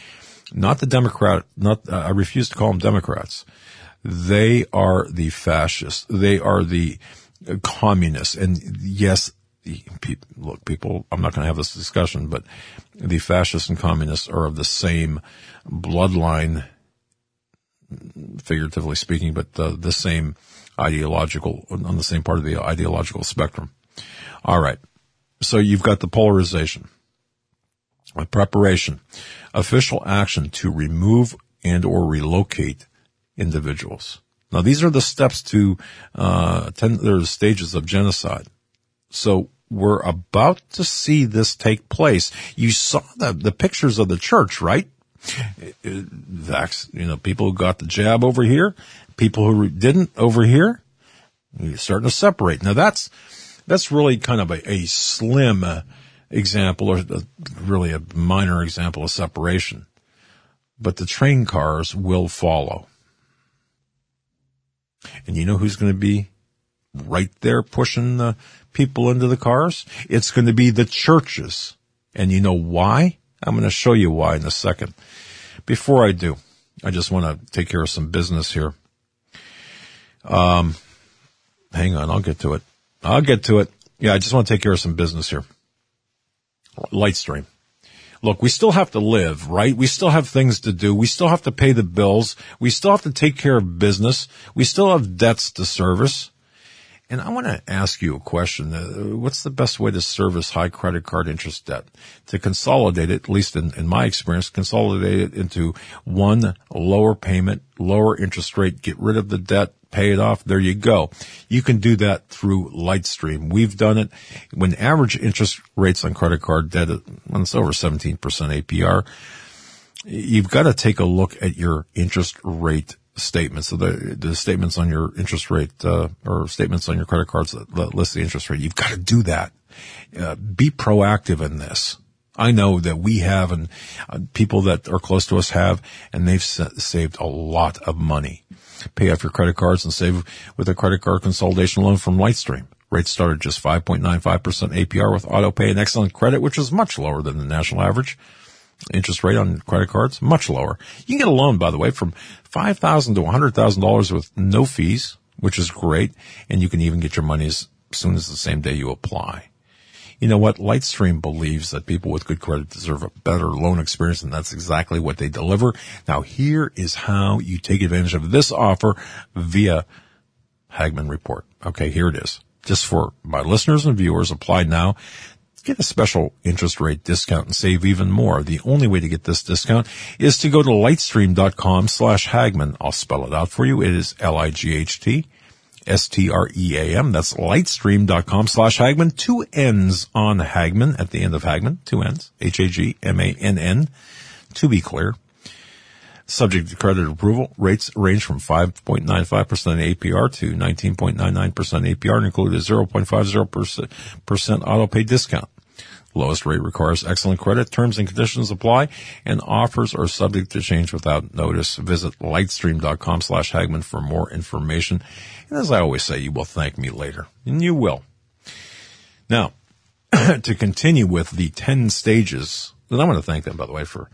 I refuse to call them Democrats. They are the fascists. They are the communists. And yes, people, I'm not going to have this discussion, but the fascists and communists are of the same bloodline, figuratively speaking, but the same ideological, on the same part of the ideological spectrum. All right. So you've got the polarization, preparation, official action to remove and or relocate individuals. Now, these are the steps to, there are stages of genocide. So we're about to see this take place. You saw the pictures of the church, right? People who got the jab over here, people who didn't over here, you're starting to separate. Now that's really kind of a slim example, or really a minor example of separation. But the train cars will follow. And you know who's going to be right there pushing the people into the cars? It's going to be the churches. And you know why? I'm going to show you why in a second. Before I do, I just want to take care of some business here. Hang on, I'll get to it. Yeah, I just want to take care of some business here. Lightstream. Look, we still have to live, right? We still have things to do. We still have to pay the bills. We still have to take care of business. We still have debts to service. And I want to ask you a question. What's the best way to service high credit card interest debt? To consolidate it, at least in my experience, consolidate it into one lower payment, lower interest rate, get rid of the debt, pay it off. There you go. You can do that through Lightstream. We've done it. When average interest rates on credit card debt, when it's over 17% APR, you've got to take a look at your interest rate statements. So the statements on your interest rate, or statements on your credit cards that list the interest rate. You've got to do that. Be proactive in this. I know that we have, and people that are close to us have, and they've saved a lot of money. Pay off your credit cards and save with a credit card consolidation loan from Lightstream. Rates start at just 5.95% APR with auto pay and excellent credit, which is much lower than the national average. Interest rate on credit cards, much lower. You can get a loan, by the way, from $5,000 to $100,000 with no fees, which is great. And you can even get your money as soon as the same day you apply. You know what? Lightstream believes that people with good credit deserve a better loan experience, and that's exactly what they deliver. Now, here is how you take advantage of this offer via Hagmann Report. Okay, here it is. Just for my listeners and viewers, apply now. Get a special interest rate discount and save even more. The only way to get this discount is to go to lightstream.com/Hagmann. I'll spell it out for you. It is LIGHTSTREAM. That's lightstream.com/Hagmann. 2 N's on Hagmann at the end of Hagmann. 2 N's. HAGMANN. To be clear. Subject to credit approval. Rates range from 5.95% APR to 19.99% APR and include a 0.50% auto pay discount. Lowest rate requires excellent credit. Terms and conditions apply, and offers are subject to change without notice. Visit lightstream.com/Hagmann for more information. And as I always say, you will thank me later. And you will. Now, to continue with the 10 stages, and I want to thank them, by the way, for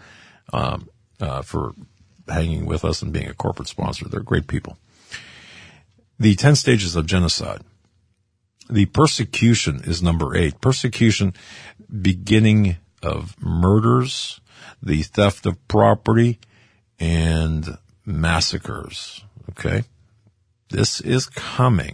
hanging with us and being a corporate sponsor. They're great people. The 10 stages of genocide. The persecution is number 8. Persecution, beginning of murders, the theft of property, and massacres. Okay? This is coming.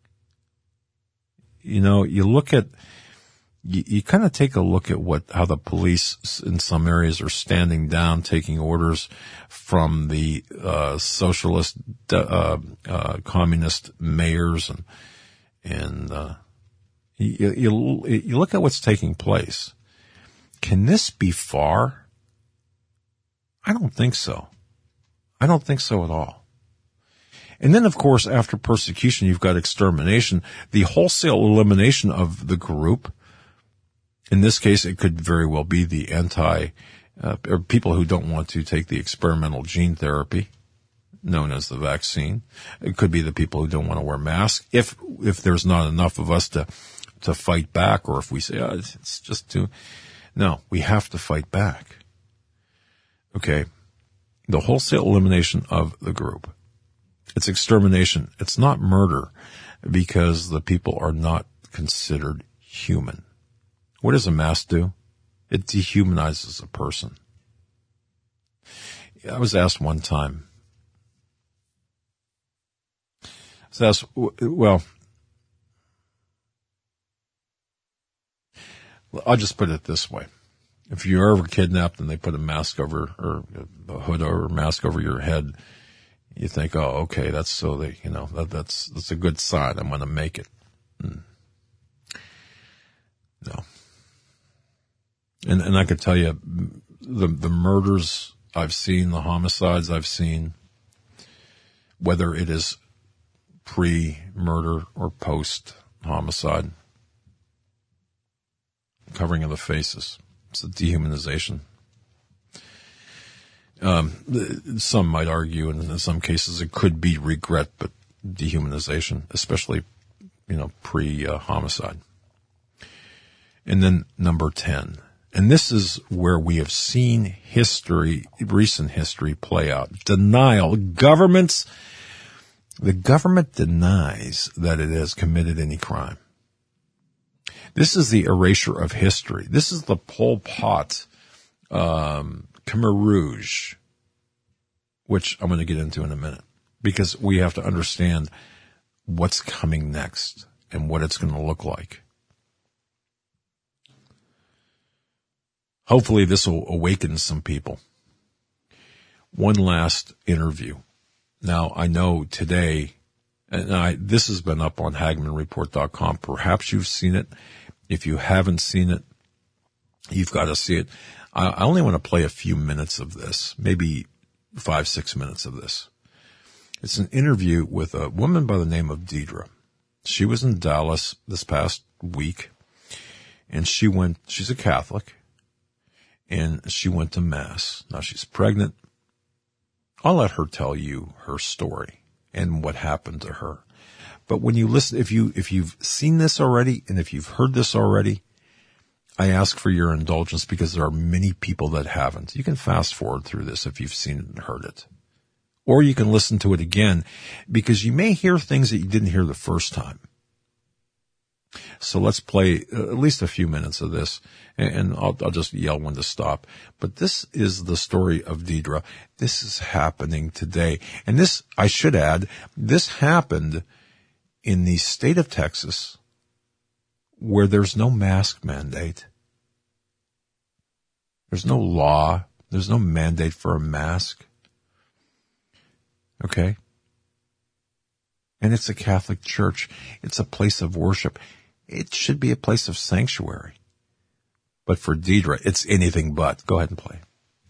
You know, you kind of take a look at how the police in some areas are standing down, taking orders from the socialist, communist mayors, and you look at what's taking place. Can this be far? I don't think so. I don't think so at all. And then, of course, after persecution, you've got extermination, the wholesale elimination of the group. In this case, it could very well be the or people who don't want to take the experimental gene therapy, known as the vaccine. It could be the people who don't want to wear masks. If there's not enough of us to fight back, or if we say, it's just too, no, we have to fight back. Okay. The wholesale elimination of the group. It's extermination. It's not murder, because the people are not considered human. What does a mask do? It dehumanizes a person. I was asked one time, well, I'll just put it this way. If you're ever kidnapped and they put a mask over, or a hood or a mask over your head, you think, oh, okay, that's so that's a good sign. I'm going to make it. No. And I could tell you the murders I've seen, the homicides I've seen, whether it is pre-murder or post-homicide, covering of the faces. It's a dehumanization. Some might argue, and in some cases it could be regret, but dehumanization, especially, pre-homicide. And then number 10. And this is where we have seen recent history play out. Denial. The government denies that it has committed any crime. This is the erasure of history. This is the Pol Pot, Khmer Rouge, which I'm going to get into in a minute, because we have to understand what's coming next and what it's going to look like. Hopefully this will awaken some people. One last interview. Now, I know today, this has been up on HagmannReport.com. Perhaps you've seen it. If you haven't seen it, you've got to see it. I only want to play a few minutes of this, maybe 5-6 minutes of this. It's an interview with a woman by the name of Deidre. She was in Dallas this past week, and she's a Catholic, and she went to Mass. Now she's pregnant. I'll let her tell you her story and what happened to her. But when you listen, if you've seen this already and if you've heard this already, I ask for your indulgence, because there are many people that haven't. You can fast forward through this if you've seen it and heard it. Or you can listen to it again, because you may hear things that you didn't hear the first time. So let's play at least a few minutes of this, and I'll just yell when to stop. But this is the story of Deidre. This is happening today. And this, I should add, this happened in the state of Texas, where there's no mask mandate. There's no law. There's no mandate for a mask. Okay? And it's a Catholic church. It's a place of worship. It should be a place of sanctuary. But for Deidre, it's anything but. Go ahead and play.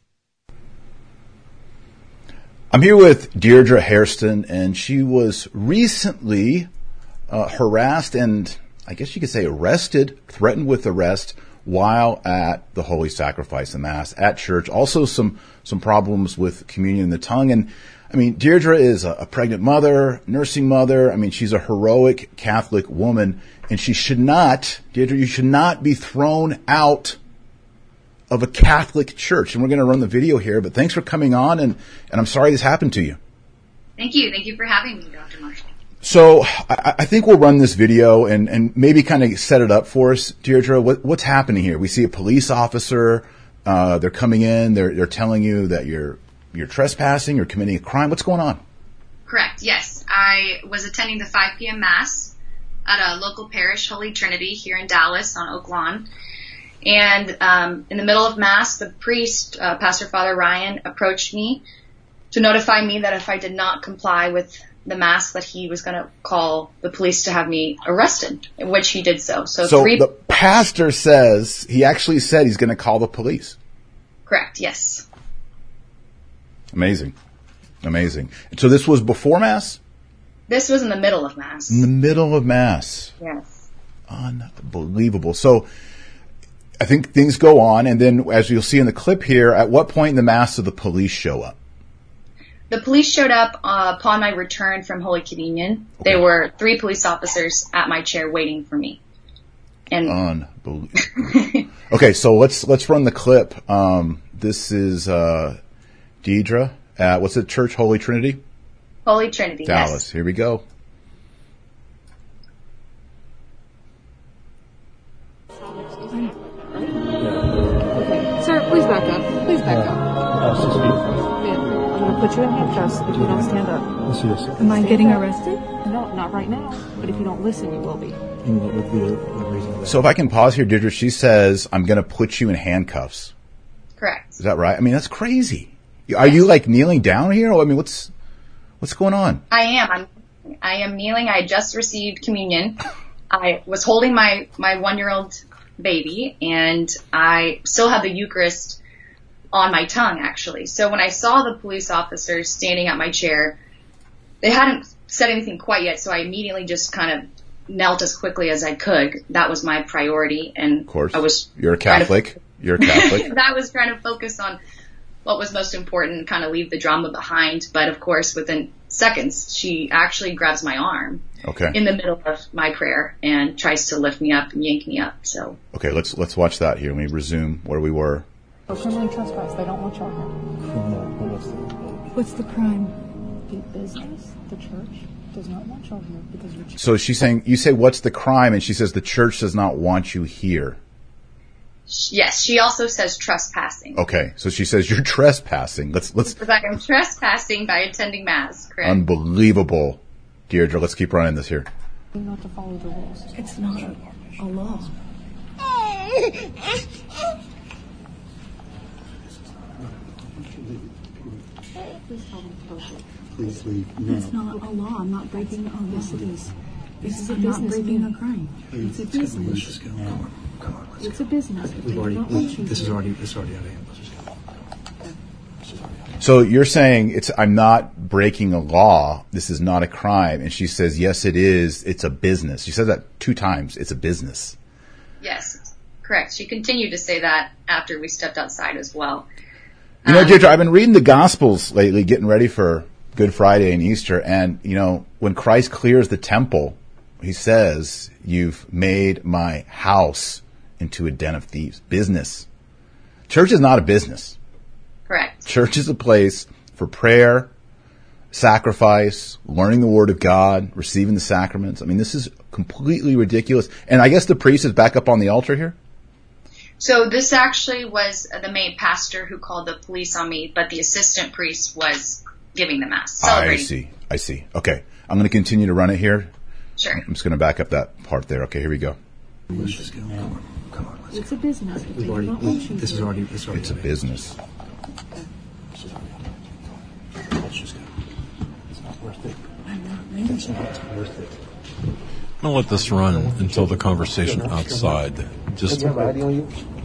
I'm here with Deirdre Hairston, and she was recently harassed and, I guess you could say, arrested, threatened with arrest while at the Holy Sacrifice, the Mass at church. Also some problems with communion in the tongue. And I mean, Deirdre is a pregnant mother, nursing mother. I mean, she's a heroic Catholic woman, and Deirdre, you should not be thrown out of a Catholic church. And we're going to run the video here, but thanks for coming on, and I'm sorry this happened to you. Thank you. Thank you for having me, Dr. Marshall. So I think we'll run this video and maybe kind of set it up for us, Deirdre. What's happening here? We see a police officer. They're coming in. They're telling you that you're trespassing, you're committing a crime. What's going on? Correct. Yes. I was attending the 5 p.m. Mass at a local parish, Holy Trinity, here in Dallas on Oak Lawn. And in the middle of Mass, the priest, Pastor Father Ryan, approached me to notify me that if I did not comply with the Mass, that he was going to call the police to have me arrested, in which he did so. So the pastor says, he actually said he's going to call the police. Correct, yes. Amazing. Amazing. So this was before Mass? This was in the middle of Mass. In the middle of Mass. Yes. Unbelievable. So I think things go on, and then as you'll see in the clip here, at what point in the Mass do the police show up? The police showed up upon my return from Holy Communion. Okay. There were 3 police officers at my chair waiting for me. And Unbelievable. Okay, so let's run the clip. This is Deidre at, what's the church? Holy Trinity? Holy Trinity, Dallas. yes. Here we go. Sir, please back up. Please back up. I'm going to put you in handcuffs if you don't stand up. Am I getting arrested? No, not right now. But if you don't listen, you will be. And what would be the reason of that? So if I can pause here, Deirdre, she says, I'm going to put you in handcuffs. Correct. Is that right? I mean, that's crazy. Are you like kneeling down here? I mean, what's going on? I am kneeling. I just received communion. I was holding my 1-year-old baby, and I still have the Eucharist on my tongue, actually. So when I saw the police officers standing at my chair, they hadn't said anything quite yet, so I immediately just kind of knelt as quickly as I could. That was my priority, and Of course. I was You're a Catholic. You're a Catholic. I was trying to focus on what was most important, kind of leave the drama behind. But of course, within seconds, she actually grabs my arm Okay. in the middle of my prayer and tries to lift me up and yank me up. So Okay, let's watch that here. Let me resume where we were. For criminally trespass, they don't want y'all here. What's the crime? The business, the church, does not want y'all here because you're. So she's saying, you say, what's the crime? And she says, the church does not want you here. yes, she also says trespassing. Okay, so she says, you're trespassing. Let's Because I am trespassing by attending Mass, correct? unbelievable. Deirdre, let's keep running this here. You not to follow the rules. It's not a law. Please tell them to close it. Please leave. No. It's not a law. I'm not breaking a law. Yes, it is. This is a I'm not business. breaking ma'am. a crime. It's a Let's business. just go. Come on. Let's It's go. a business. If they We've already. don't want you This is here. already out of hand. Let's just go. This is already out of hand. So you're saying I'm not breaking a law. This is not a crime. And she says, yes, it is. It's a business. She says that 2 times. It's a business. Yes, correct. She continued to say that after we stepped outside as well. You know, Deirdre, I've been reading the Gospels lately, getting ready for Good Friday and Easter. And, you know, when Christ clears the temple, he says, you've made my house into a den of thieves. Business. Church is not a business. Correct. Church is a place for prayer, sacrifice, learning the Word of God, receiving the sacraments. I mean, this is completely ridiculous. And I guess the priest is back up on the altar here? So this actually was the main pastor who called the police on me, but the assistant priest was giving the Mass. Celebrating. I see. Okay. I'm going to continue to run it here. Sure. I'm just going to back up that part there. Okay, here we go. Let's just go. Come on. Let's It's go. a business. If they We've don't already. want you This is here. already. It's a out of hand. business. This is already out of hand. Let's just go. It's not worth it. It's not worth it. I'm going to let this run until the conversation outside. Just You have ID on you?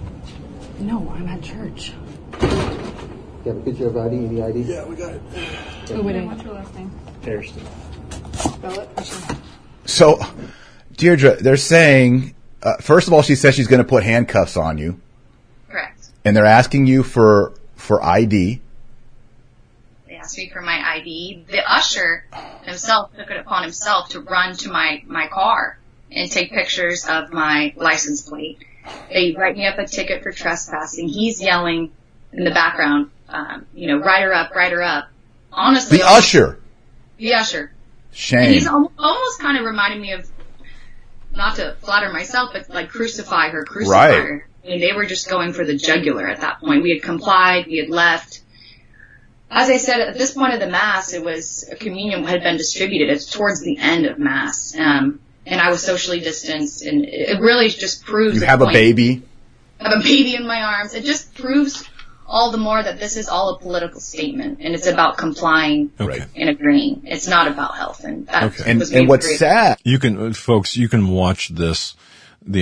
No, I'm at church. You have a picture of ID? Any ID? Yeah, we got it. Oh, wait. What's your last name? Harrison. Spell it. So, Deirdre, they're saying, first of all, she says she's going to put handcuffs on you. Correct. And they're asking you for ID. They asked me for my ID. The usher himself took it upon himself to run to my car and take pictures of my license plate. They write me up a ticket for trespassing. He's yelling in the background, write her up. Honestly. The usher. The usher. Shame. And he's almost kind of reminding me of, not to flatter myself, but like crucify her. Right. Her. I mean, they were just going for the jugular at that point. We had complied. We had left. As I said, at this point of the Mass, a communion had been distributed. It's towards the end of Mass. And I was socially distanced, and it really just proves... You have a baby. I have a baby in my arms. It just proves all the more that this is all a political statement, and it's about complying and agreeing. It's not about health, and that was And what's sad... You can watch this, the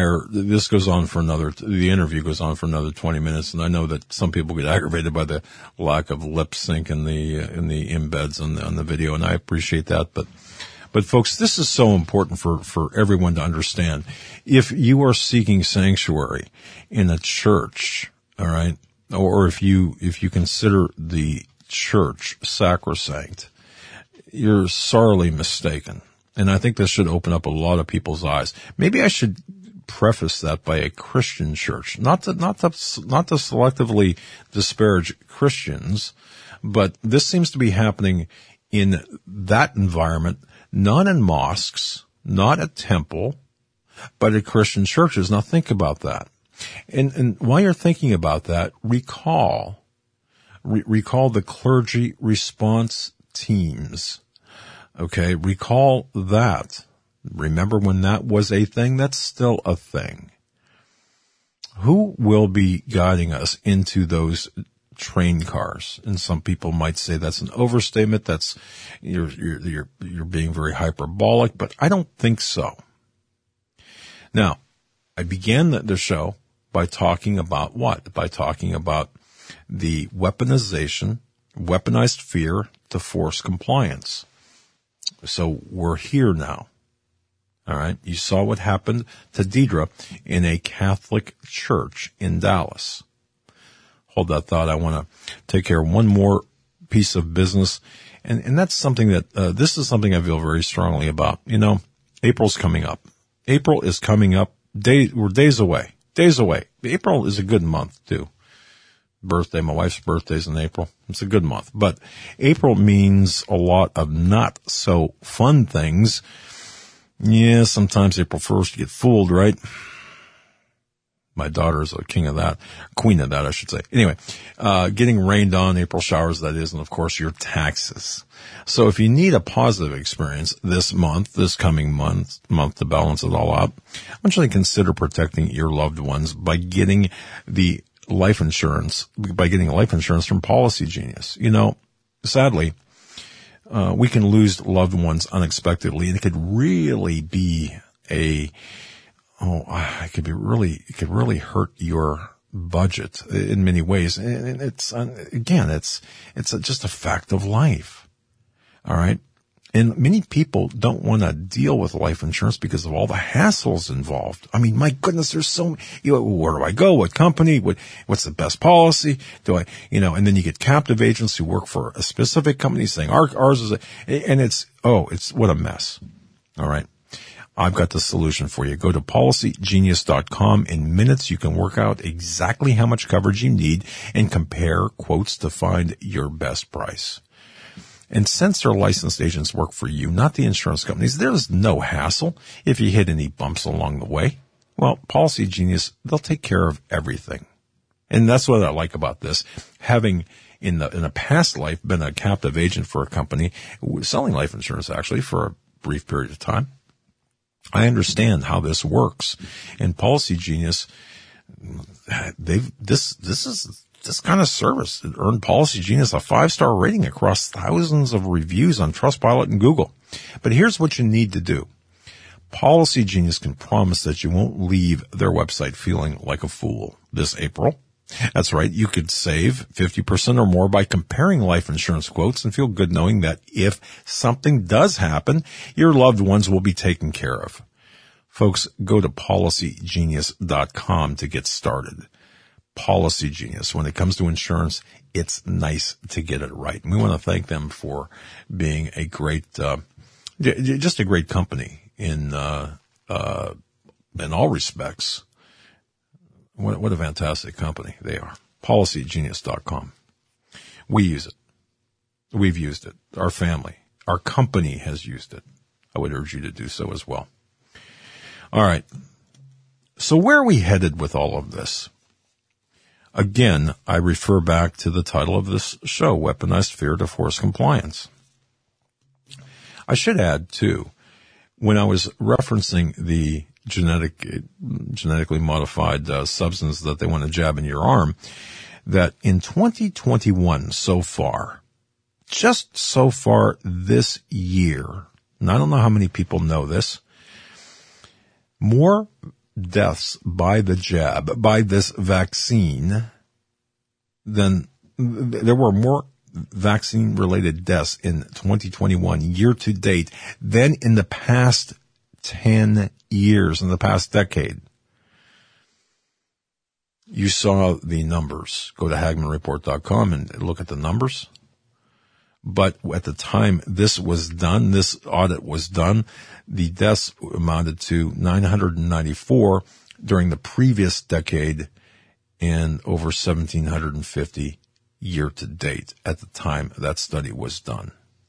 interview goes on for another 20 minutes, and I know that some people get aggravated by the lack of lip sync in the embeds on the video, and I appreciate that, but But folks, this is so important for everyone to understand. If you are seeking sanctuary in a church, all right, or if you consider the church sacrosanct, you're sorely mistaken. And I think this should open up a lot of people's eyes. Maybe I should preface that by a Christian church, not to selectively disparage Christians, but this seems to be happening in that environment, not in mosques, not at temple, but at Christian churches. Now think about that. And while you're thinking about that, recall the clergy response teams. Okay, recall that. Remember when that was a thing? That's still a thing. Who will be guiding us into those train cars? And some people might say that's an overstatement. That's you're being very hyperbolic, but I don't think so. Now, I began the show by talking about what? By talking about the weaponized fear to force compliance. So we're here now. All right. You saw what happened to Deidre in a Catholic church in Dallas. Hold that thought. I want to take care of one more piece of business. And that's something that, this is something I feel very strongly about. You know, April's coming up. April is coming up. We're days away. April is a good month too. My wife's birthday's in April. It's a good month. But April means a lot of not so fun things. Yeah, sometimes April 1st you get fooled, right? My daughter's a queen of that, I should say. Anyway, getting rained on, April showers, that is, and of course your taxes. So if you need a positive experience this coming month to balance it all out, I want you to consider protecting your loved ones by getting life insurance from Policy Genius. You know, sadly, we can lose loved ones unexpectedly, and it could really be it could really hurt your budget in many ways. And it's just a fact of life. All right. And many people don't want to deal with life insurance because of all the hassles involved. I mean, my goodness, there's so many, where do I go? What company? What's the best policy? And then you get captive agents who work for a specific company saying ours is it's what a mess. All right. I've got the solution for you. Go to policygenius.com. In minutes, you can work out exactly how much coverage you need and compare quotes to find your best price. And since their licensed agents work for you, not the insurance companies, there's no hassle if you hit any bumps along the way. Well, Policy Genius, they'll take care of everything. And that's what I like about this. Having in a past life been a captive agent for a company selling life insurance actually for a brief period of time, I understand how this works. And Policy Genius, this kind of service, it earned Policy Genius a 5-star rating across thousands of reviews on Trustpilot and Google. But here's what you need to do. Policy Genius can promise that you won't leave their website feeling like a fool this April. That's right. You could save 50% or more by comparing life insurance quotes and feel good knowing that if something does happen, your loved ones will be taken care of. Folks, go to policygenius.com to get started. Policy Genius. When it comes to insurance, it's nice to get it right. And we want to thank them for being a great, just a great company in all respects. What a fantastic company they are. Policygenius.com. We use it. We've used it. Our family, our company has used it. I would urge you to do so as well. All right. So where are we headed with all of this? Again, I refer back to the title of this show, Weaponized Fear to Force Compliance. I should add, too, when I was referencing the genetically modified substance that they want to jab in your arm, that in 2021 so far, just so far this year, and I don't know how many people know this, more deaths by the jab, by this vaccine, than there were more vaccine-related deaths in 2021 year to date than in the past 10 years, in the past decade. You saw the numbers. Go to HagmannReport.com and look at the numbers. But at the time this was done, this audit was done, the deaths amounted to 994 during the previous decade and over 1,750 year to date at the time that study was done.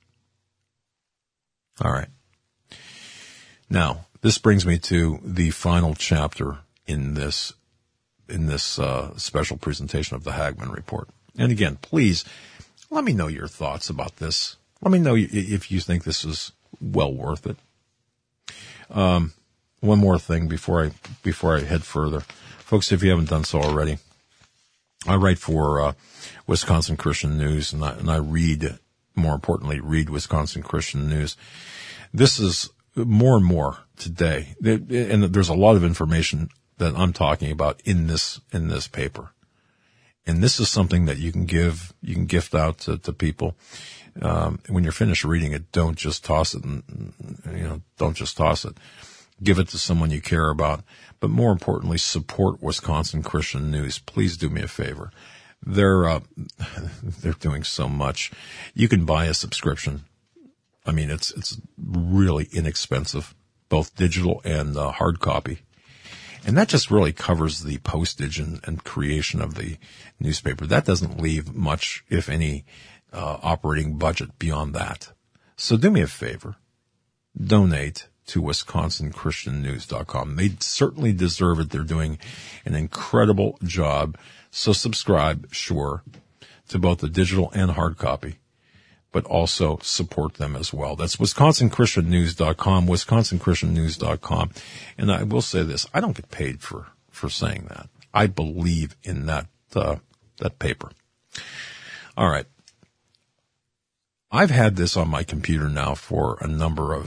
All right. Now, this brings me to the final chapter in this special presentation of the Hagmann Report. And again, please let me know your thoughts about this. Let me know if you think this is well worth it. One more thing before I head further. Folks, if you haven't done so already, I write for Wisconsin Christian News, and I read, more importantly, Wisconsin Christian News. This is more and more today, and there's a lot of information that I'm talking about in this paper. And this is something that you can gift out to people. When you're finished reading it, don't just toss it don't just toss it. Give it to someone you care about. But more importantly, support Wisconsin Christian News. Please do me a favor. They're doing so much. You can buy a subscription. I mean, it's really inexpensive, both digital and hard copy. And that just really covers the postage and creation of the newspaper. That doesn't leave much, if any, operating budget beyond that. So do me a favor. Donate to WisconsinChristianNews.com. They certainly deserve it. They're doing an incredible job. So subscribe, sure, to both the digital and hard copy, but also support them as well. That's WisconsinChristianNews.com, WisconsinChristianNews.com. And I will say this, I don't get paid for saying that. I believe in that paper. All right. I've had this on my computer now for a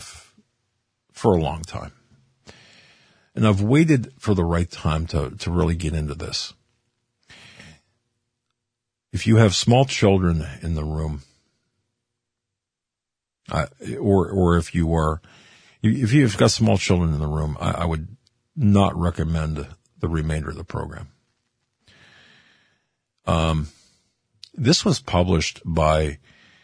long time. And I've waited for the right time to really get into this. If you have small children in the room, or if you've got small children in the room, I would not recommend the remainder of the program. This was published by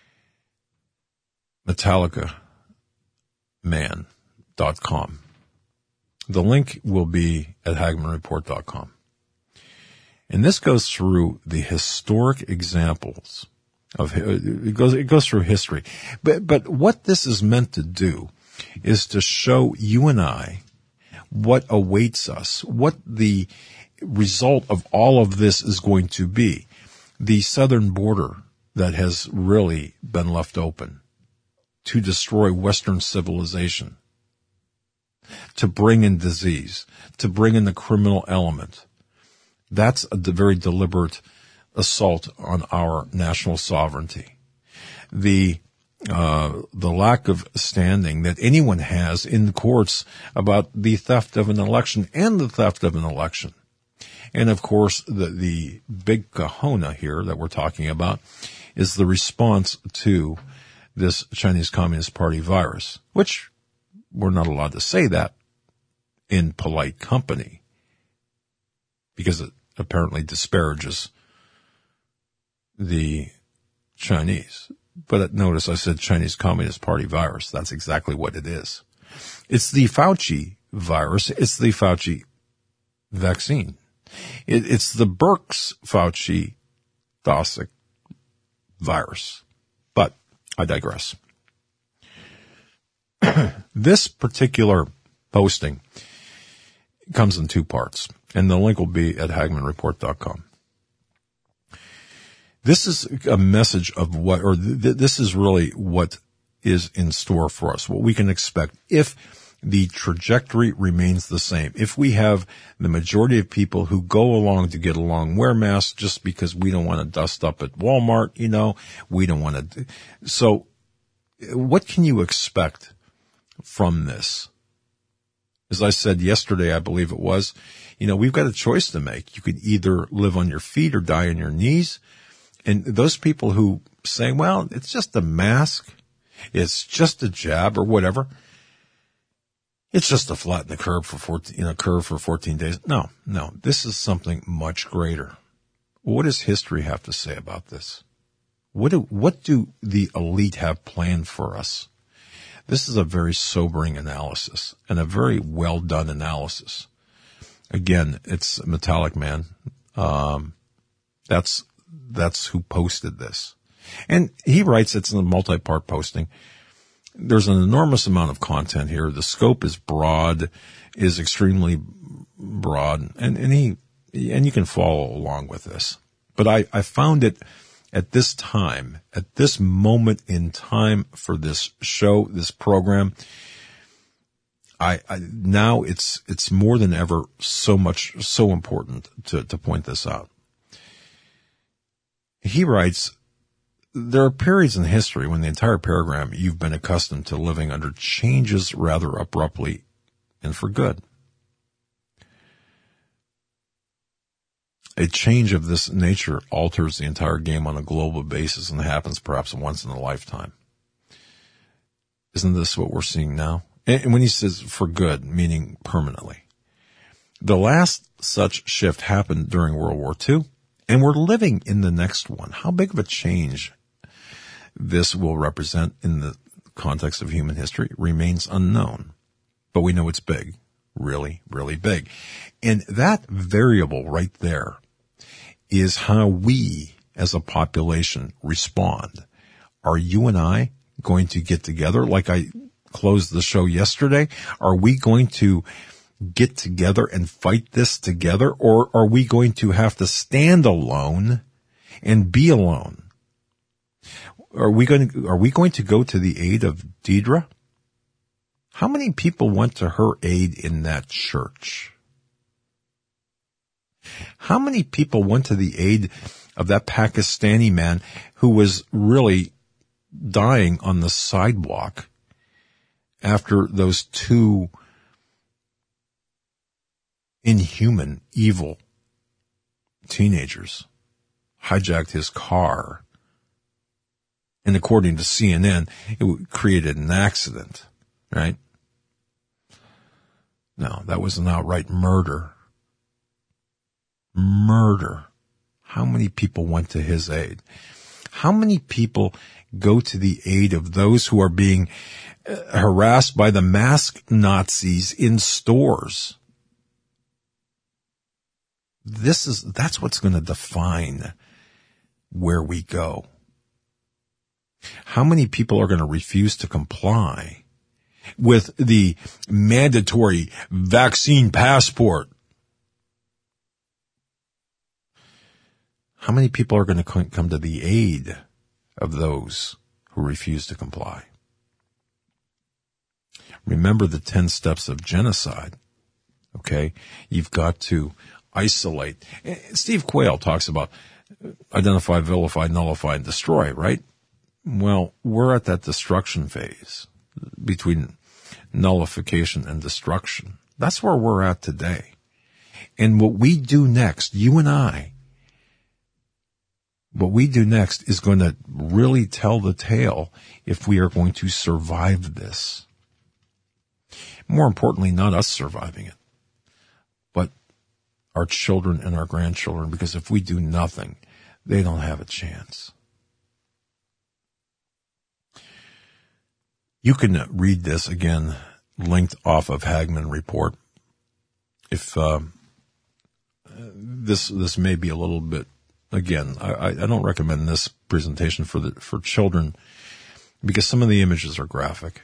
MetallicaMan.com. The link will be at HagmannReport.com. And this goes through the historic examples of it goes through history. But what this is meant to do is to show you and I what awaits us, what the result of all of this is going to be. The southern border that has really been left open to destroy Western civilization, to bring in disease, to bring in the criminal element. That's a very deliberate assault on our national sovereignty. The lack of standing that anyone has in the courts about the theft of an election and the theft of an election. And of course, the big kahuna here that we're talking about is the response to this Chinese Communist Party virus, which we're not allowed to say that in polite company because it apparently disparages the Chinese. But notice I said Chinese Communist Party virus. That's exactly what it is. It's the Fauci virus. It's the Fauci vaccine. It's the Birx-Fauci-Dosick virus. But I digress. This particular posting comes in two parts, and the link will be at HagmannReport.com. This is a message of this is really what is in store for us, what we can expect if the trajectory remains the same. If we have the majority of people who go along to get along, wear masks just because we don't want to dust up at Walmart, we don't want to. So what can you expect from this? As I said yesterday, I believe it was, we've got a choice to make. You could either live on your feet or die on your knees. And those people who say, well, it's just a mask, it's just a jab or whatever, it's just to flatten the curve for 14 days. No, this is something much greater. What does history have to say about this? What do the elite have planned for us? This is a very sobering analysis and a very well done analysis. Again, it's Metallic Man. That's who posted this. And he writes, it's a multi-part posting. There's an enormous amount of content here. The scope is extremely broad, and you can follow along with this. But I found it at this time, at this moment in time for this show, this program, now it's more than ever so important to point this out. He writes, there are periods in history when the entire paradigm you've been accustomed to living under changes rather abruptly and for good. A change of this nature alters the entire game on a global basis and happens perhaps once in a lifetime. Isn't this what we're seeing now? And when he says for good, meaning permanently. The last such shift happened during World War II, and we're living in the next one. How big of a change this will represent in the context of human history remains unknown. But we know it's big. Really, really big. And that variable right there is how we as a population respond. Are you and I going to get together like I closed the show yesterday? Are we going to get together and fight this together, or are we going to have to stand alone and be alone? Are we going to go to the aid of Deidre? How many people went to her aid in that church? How many people went to the aid of that Pakistani man who was really dying on the sidewalk after those two inhuman, evil teenagers hijacked his car? And according to CNN, it created an accident, right? No, that was an outright murder. Murder. How many people went to his aid? How many people go to the aid of those who are being harassed by the masked Nazis in stores? That's what's going to define where we go. How many people are going to refuse to comply with the mandatory vaccine passport? How many people are going to come to the aid of those who refuse to comply? Remember the 10 steps of genocide, okay? You've got to isolate. Steve Quayle talks about identify, vilify, nullify, and destroy, right? Well, we're at that destruction phase between nullification and destruction. That's where we're at today. And what we do next, you and I, what we do next is going to really tell the tale if we are going to survive this. More importantly, not us surviving it, but our children and our grandchildren, because if we do nothing, they don't have a chance. You can read this again, linked off of Hagmann Report. If this may be a little bit, again, I don't recommend this presentation for children because some of the images are graphic.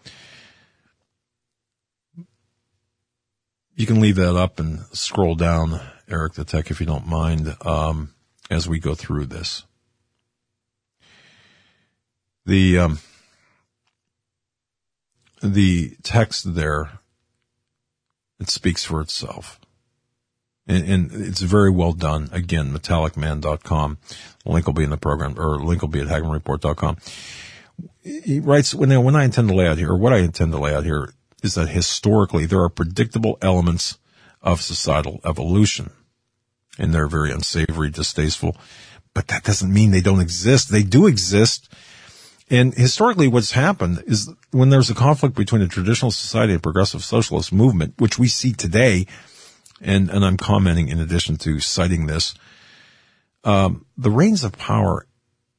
You can leave that up and scroll down, Eric the Tech, if you don't mind, as we go through this. The text there, it speaks for itself. And it's very well done. Again, metallicman.com. Link will be in the program, or link will be at HagmannReport.com. He writes, what I intend to lay out here is that historically there are predictable elements of societal evolution. And they're very unsavory, distasteful, But that doesn't mean they don't exist. They do exist. And historically what's happened is when there's a conflict between a traditional society and progressive socialist movement, which we see today, and I'm commenting in addition to citing this, the reins of power,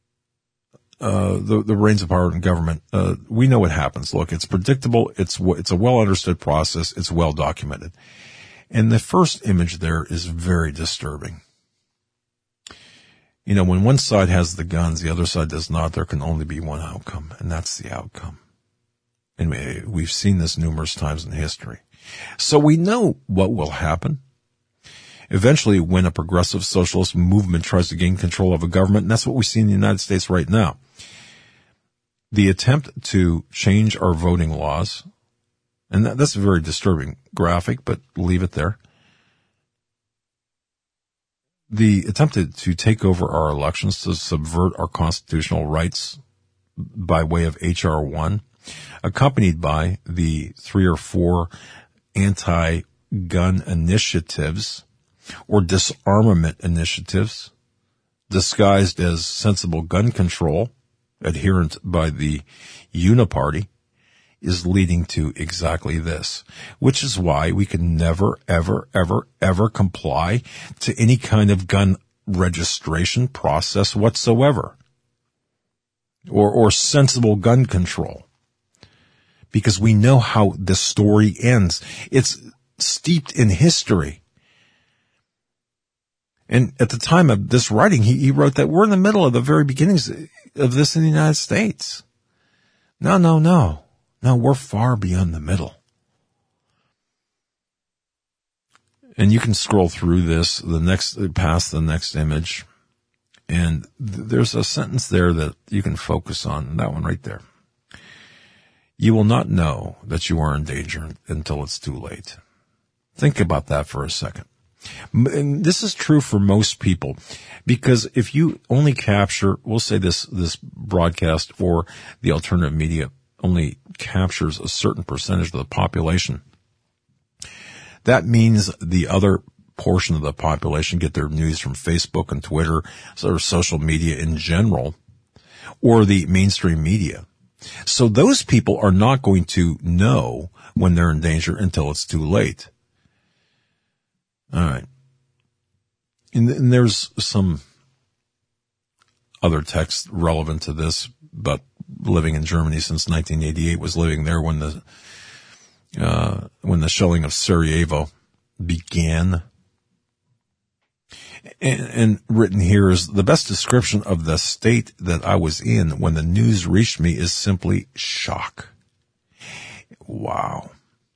the reins of power in government, we know what happens. Look, it's predictable. It's a well understood process. It's well documented. And the first image there is very disturbing. You know, when one side has the guns, the other side does not, there can only be one outcome, and that's the outcome. And we've seen this numerous times in history. So we know what will happen. Eventually, when a progressive socialist movement tries to gain control of a government, and that's what we see in the United States right now. The attempt to change our voting laws, and that's a very disturbing graphic, but leave it there. The attempt to take over our elections, to subvert our constitutional rights by way of H.R. 1, accompanied by the 3 or 4 anti-gun initiatives or disarmament initiatives disguised as sensible gun control, adherent by the Uniparty, is leading to exactly this, which is why we can never, ever, ever, ever comply to any kind of gun registration process whatsoever, or sensible gun control, because we know how the story ends. It's steeped in history. And at the time of this writing, he wrote that we're in the middle of the very beginnings of this in the United States. No, we're far beyond the middle. And you can scroll through this, past the next image, and there's a sentence there that you can focus on, that one right there. You will not know that you are in danger until it's too late. Think about that for a second. And this is true for most people, because if you only capture, we'll say this broadcast or the alternative media only captures a certain percentage of the population, that means the other portion of the population get their news from Facebook and Twitter, or social media in general, or the mainstream media. So those people are not going to know when they're in danger until it's too late. All right. And there's some other text relevant to this, but living in Germany since 1988, was living there when the shelling of Sarajevo began. And written here is the best description of the state that I was in when the news reached me is simply shock. Wow.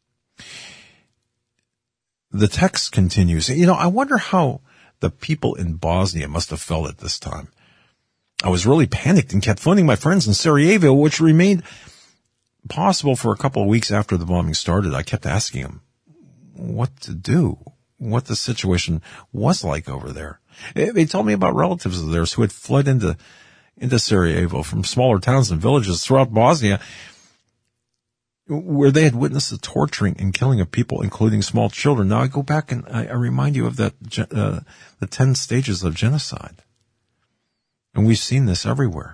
The text continues. You know, I wonder how the people in Bosnia must have felt at this time. I was really panicked and kept phoning my friends in Sarajevo, which remained possible for a couple of weeks after the bombing started. I kept asking them what to do, what the situation was like over there. They told me about relatives of theirs who had fled into Sarajevo from smaller towns and villages throughout Bosnia, where they had witnessed the torturing and killing of people, including small children. Now I go back and I remind you of that, the 10 stages of genocide. And we've seen this everywhere.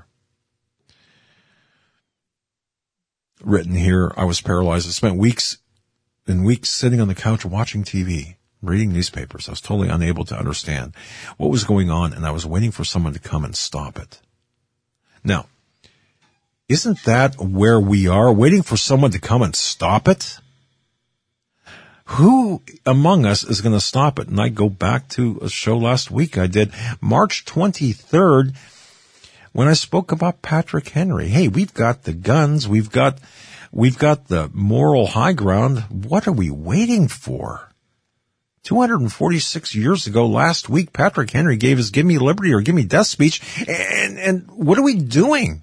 Written here, I was paralyzed. I spent weeks and weeks sitting on the couch watching TV, reading newspapers. I was totally unable to understand what was going on, and I was waiting for someone to come and stop it. Now, isn't that where we are, waiting for someone to come and stop it? Who among us is going to stop it? And I go back to a show last week I did, March 23rd, when I spoke about Patrick Henry. Hey, we've got the guns. We've got the moral high ground. What are we waiting for? 246 years ago, last week, Patrick Henry gave his "Give me liberty or give me death" speech. And what are we doing?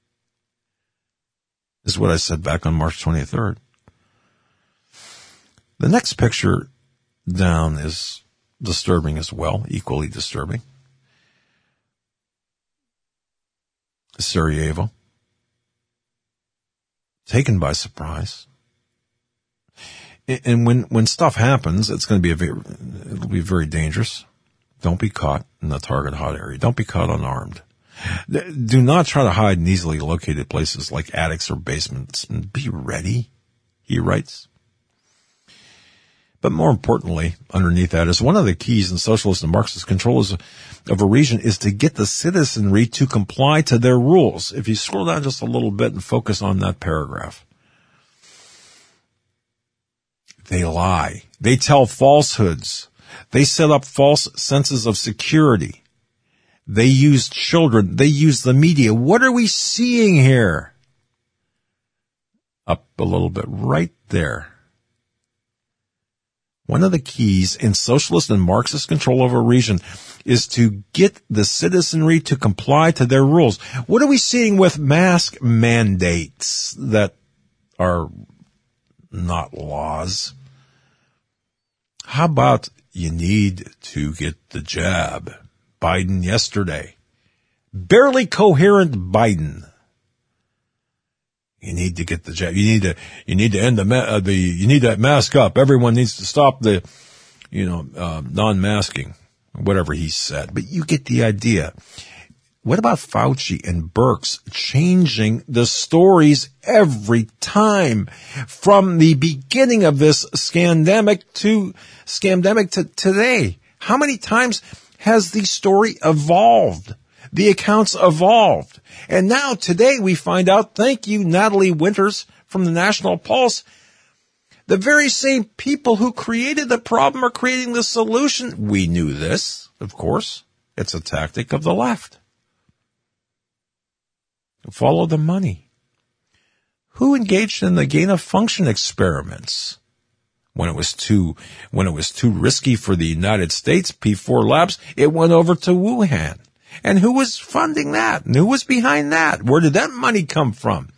Is what I said back on March 23rd. The next picture down is disturbing as well, equally disturbing. Sarajevo. Taken by surprise. And when stuff happens, it'll be very dangerous. Don't be caught in the target hot area. Don't be caught unarmed. Do not try to hide in easily located places like attics or basements. Be ready, he writes. But more importantly, underneath that is one of the keys in socialist and Marxist control of a region is to get the citizenry to comply to their rules. If you scroll down just a little bit and focus on that paragraph. They lie. They tell falsehoods. They set up false senses of security. They use children. They use the media. What are we seeing here? Up a little bit, right there. One of the keys in socialist and Marxist control of a region is to get the citizenry to comply to their rules. What are we seeing with mask mandates that are not laws? How about you need to get the jab? Biden yesterday. Barely coherent Biden. You need to get the jab. You need to end you need to mask up. Everyone needs to stop the, non-masking, whatever he said. But you get the idea. What about Fauci and Birx changing the stories every time from the beginning of this scandemic to today? How many times has the story evolved? The accounts evolved. And now today we find out, thank you, Natalie Winters from the National Pulse, the very same people who created the problem are creating the solution. We knew this, of course. It's a tactic of the left. Follow the money. Who engaged in the gain of function experiments? When it was too risky for the United States, P4 Labs, it went over to Wuhan. And who was funding that? And who was behind that? Where did that money come from?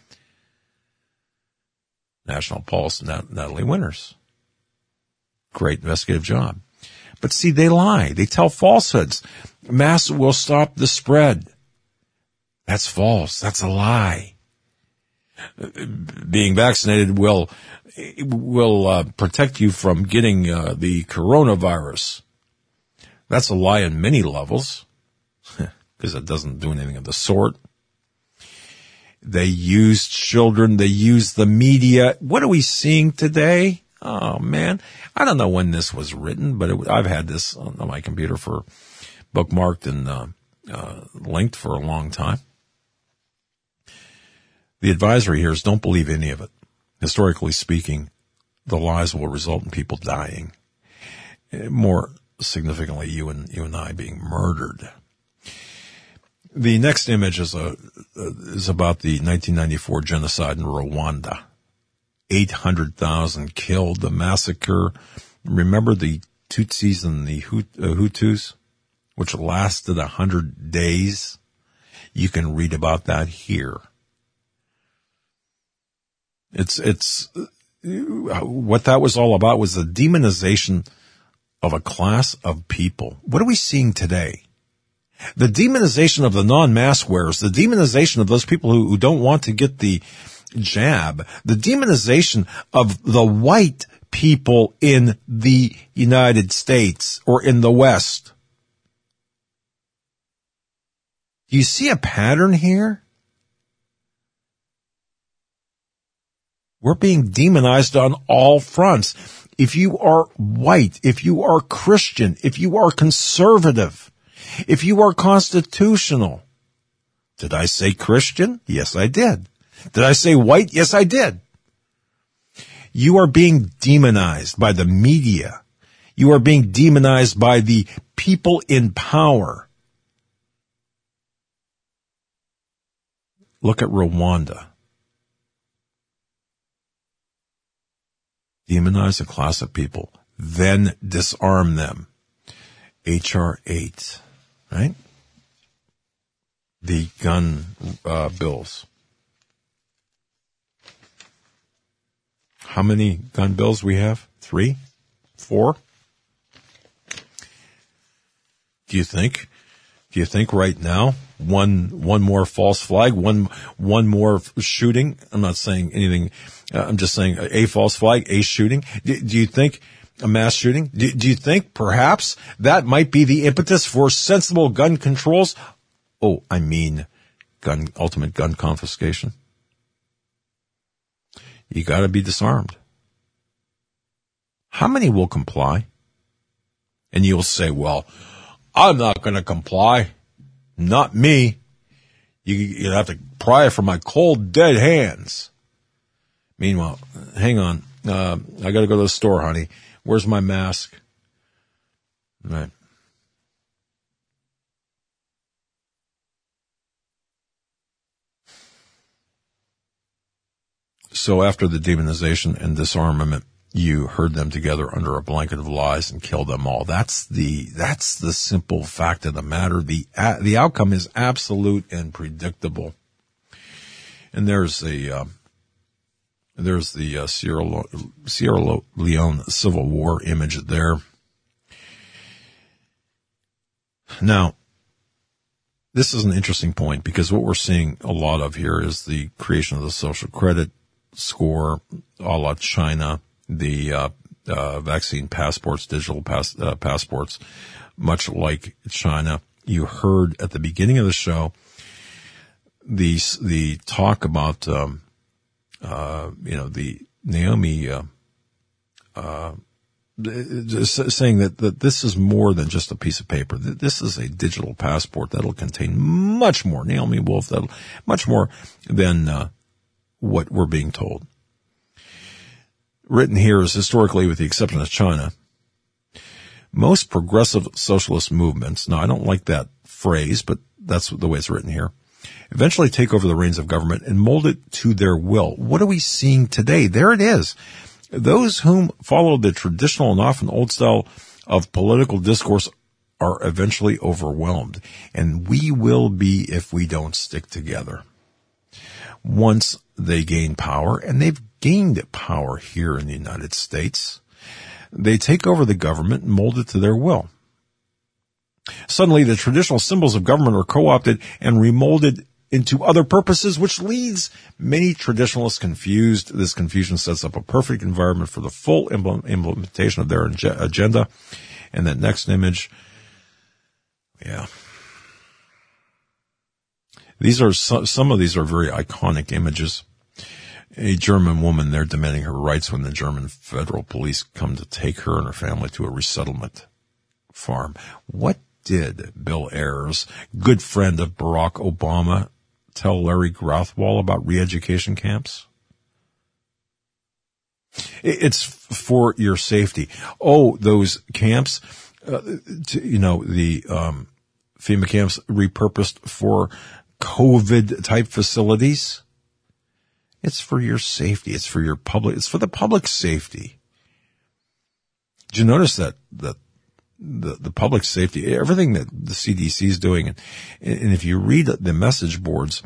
National Pulse, Natalie Winters. Great investigative job. But see, they lie. They tell falsehoods. Masks will stop the spread. That's false. That's a lie. Being vaccinated will protect you from getting the coronavirus. That's a lie on many levels, because it doesn't do anything of the sort. They use children. They use the media. What are we seeing today? Oh, man. I don't know when this was written, but I've had this on my computer for bookmarked and linked for a long time. The advisory here is don't believe any of it. Historically speaking, the lies will result in people dying. More significantly, you and I being murdered. The next image is about the 1994 genocide in Rwanda. 800,000 killed, the massacre. Remember the Tutsis and the Hutus, which lasted 100 days? You can read about that here. It's what that was all about was the demonization of a class of people. What are we seeing today? The demonization of the non-mask wearers, the demonization of those people who don't want to get the jab, the demonization of the white people in the United States or in the West. Do you see a pattern here? We're being demonized on all fronts. If you are white, if you are Christian, if you are conservative, if you are constitutional. Did I say Christian? Yes, I did. Did I say white? Yes, I did. You are being demonized by the media. You are being demonized by the people in power. Look at Rwanda. Demonize a class of people, then disarm them. H.R. 8, right? The gun bills. How many gun bills we have? 3? 4? Do you think right now one more false flag, one more shooting? I'm not saying anything. I'm just saying a false flag, a shooting. Do you think a mass shooting? Do you think perhaps that might be the impetus for sensible gun controls? Oh, I mean ultimate gun confiscation. You got to be disarmed. How many will comply? And you'll say, well, I'm not going to comply. Not me. You have to pry it from my cold, dead hands. Meanwhile, hang on. I got to go to the store, honey. Where's my mask? Right. So after the demonization and disarmament, you herd them together under a blanket of lies and kill them all. That's the simple fact of the matter. The outcome is absolute and predictable. And there's the Sierra Leone Civil War image there. Now, this is an interesting point because what we're seeing a lot of here is the creation of the social credit score a la China, the vaccine passports, digital passports, much like China. You heard at the beginning of the show the talk about the Naomi saying that this is more than just a piece of paper. This is a digital passport that'll contain much more. Naomi Wolf, that'll much more than what we're being told. Written here is historically, with the exception of China, most progressive socialist movements, now I don't like that phrase, but that's the way it's written here, eventually take over the reins of government and mold it to their will. What are we seeing today? There it is. Those whom follow the traditional and often old style of political discourse are eventually overwhelmed, and we will be if we don't stick together. Once they gain power, and they've gained power here in the United States, they take over the government and mold it to their will. Suddenly, the traditional symbols of government are co-opted and remolded into other purposes, which leaves many traditionalists confused. This confusion sets up a perfect environment for the full implementation of their agenda. And that next image, yeah. These are some of these are very iconic images. A German woman there demanding her rights when the German federal police come to take her and her family to a resettlement farm. What did Bill Ayers, good friend of Barack Obama, tell Larry Rothwell about re-education camps? It's for your safety. Oh, those camps, the FEMA camps repurposed for COVID-type facilities. It's for your safety. It's for your public. It's for the public's safety. Did you notice that the public safety, everything that the CDC is doing, and if you read the message boards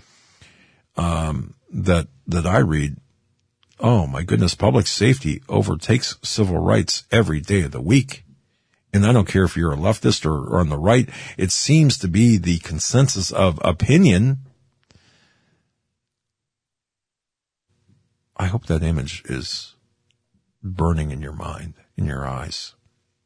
that I read, oh my goodness, public safety overtakes civil rights every day of the week. And I don't care if you're a leftist or on the right, it seems to be the consensus of opinion. I hope that image is burning in your mind, in your eyes.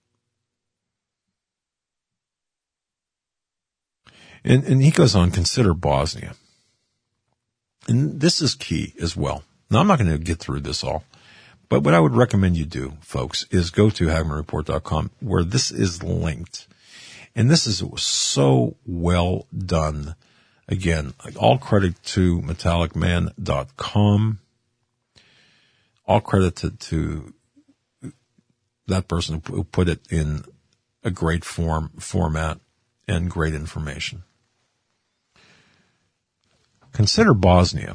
And he goes on, consider Bosnia. And this is key as well. Now, I'm not going to get through this all, but what I would recommend you do, folks, is go to HagmannReport.com, where this is linked. And this is so well done. Again, all credit to metallicman.com. All credit to that person who put it in a great format and great information. Consider Bosnia.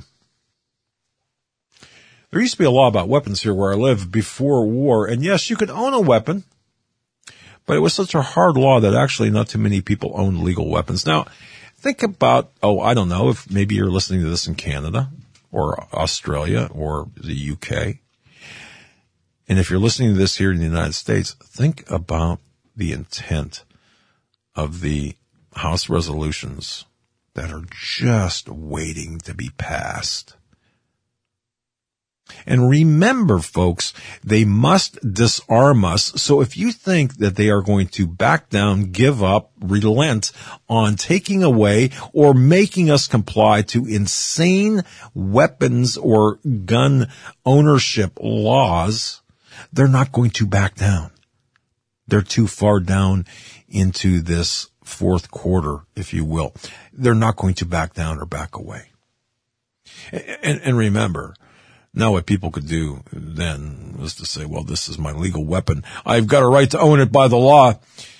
There used to be a law about weapons here where I live before war, and yes, you could own a weapon, but it was such a hard law that actually not too many people owned legal weapons. Now, think about, I don't know, if maybe you're listening to this in Canada or Australia or the UK. And if you're listening to this here in the United States, think about the intent of the House resolutions that are just waiting to be passed. And remember, folks, they must disarm us. So if you think that they are going to back down, give up, relent on taking away or making us comply to insane weapons or gun ownership laws, they're not going to back down. They're too far down into this fourth quarter, if you will. They're not going to back down or back away. And remember, now what people could do then was to say, well, this is my legal weapon. I've got a right to own it by the law.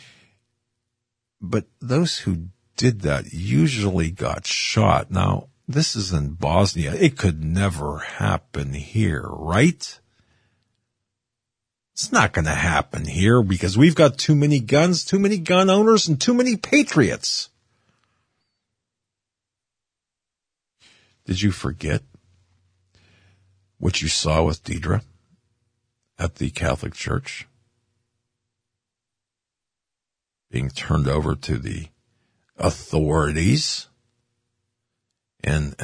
But those who did that usually got shot. Now, this is in Bosnia. It could never happen here, right? It's not going to happen here because we've got too many guns, too many gun owners, and too many patriots. Did you forget what you saw with Deidre at the Catholic Church? Being turned over to the authorities and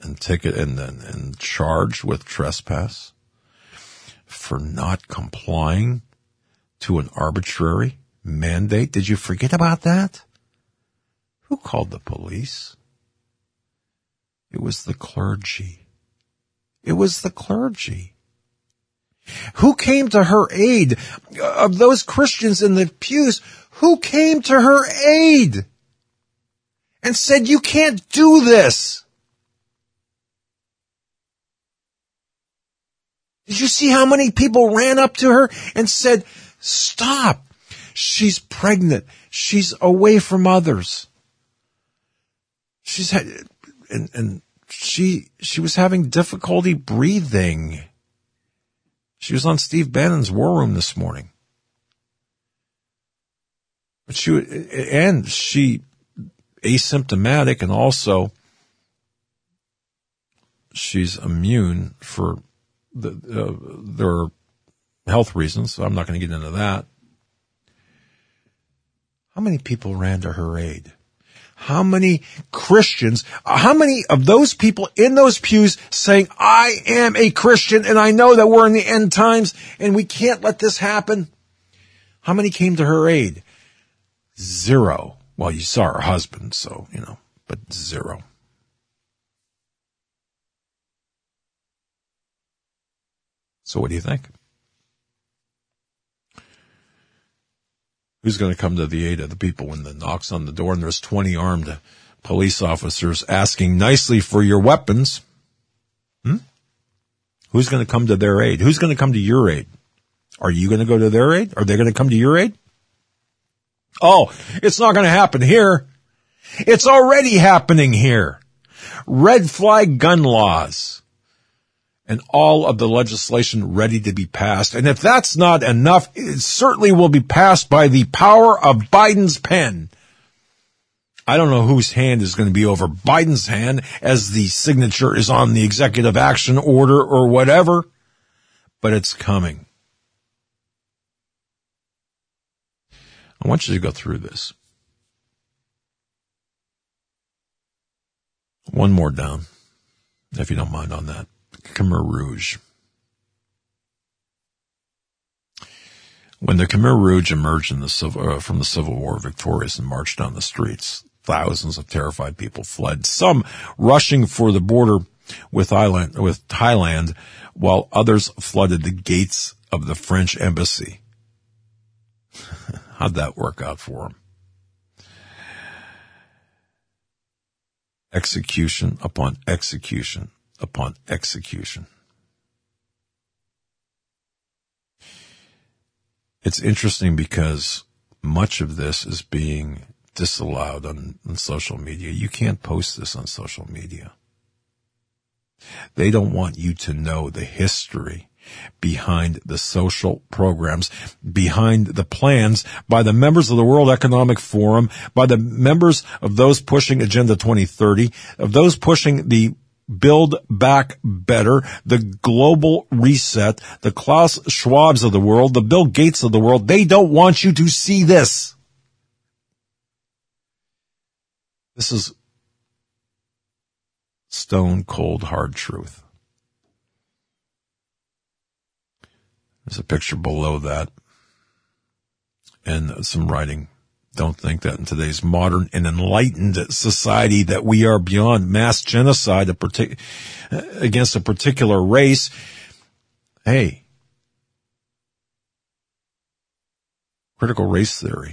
charged with trespass for not complying to an arbitrary mandate. Did you forget about that? Who called the police? It was the clergy. It was the clergy. Who came to her aid? Of those Christians in the pews, who came to her aid and said, you can't do this? Did you see how many people ran up to her and said, stop, she's pregnant, she's away from others. She's had, and she was having difficulty breathing. She was on Steve Bannon's War Room this morning. But she asymptomatic, and also she's immune for their health reasons, so I'm not going to get into that. How many people ran to her aid? How many Christians, how many of those people in those pews saying, I am a Christian and I know that we're in the end times and we can't let this happen? How many came to her aid? Zero. Well, you saw her husband, so, but zero. So what do you think? Who's going to come to the aid of the people when the knocks on the door and there's 20 armed police officers asking nicely for your weapons? Who's going to come to their aid? Who's going to come to your aid? Are you going to go to their aid? Are they going to come to your aid? Oh, it's not going to happen here. It's already happening here. Red flag gun laws. And all of the legislation ready to be passed. And if that's not enough, it certainly will be passed by the power of Biden's pen. I don't know whose hand is going to be over Biden's hand as the signature is on the executive action order or whatever, but it's coming. I want you to go through this. One more down, if you don't mind on that. Khmer Rouge. When the Khmer Rouge emerged from the Civil War victorious and marched down the streets, thousands of terrified people fled, some rushing for the border with Thailand, while others flooded the gates of the French embassy. How'd that work out for them? Execution upon execution upon execution. It's interesting because much of this is being disallowed on social media. You can't post this on social media. They don't want you to know the history behind the social programs, behind the plans by the members of the World Economic Forum, by the members of those pushing Agenda 2030, of those pushing the Build Back Better, the global reset, the Klaus Schwabs of the world, the Bill Gates of the world. They don't want you to see this. This is stone cold hard truth. There's a picture below that and some writing. Don't think that in today's modern and enlightened society that we are beyond mass genocide against a particular race. Hey, critical race theory.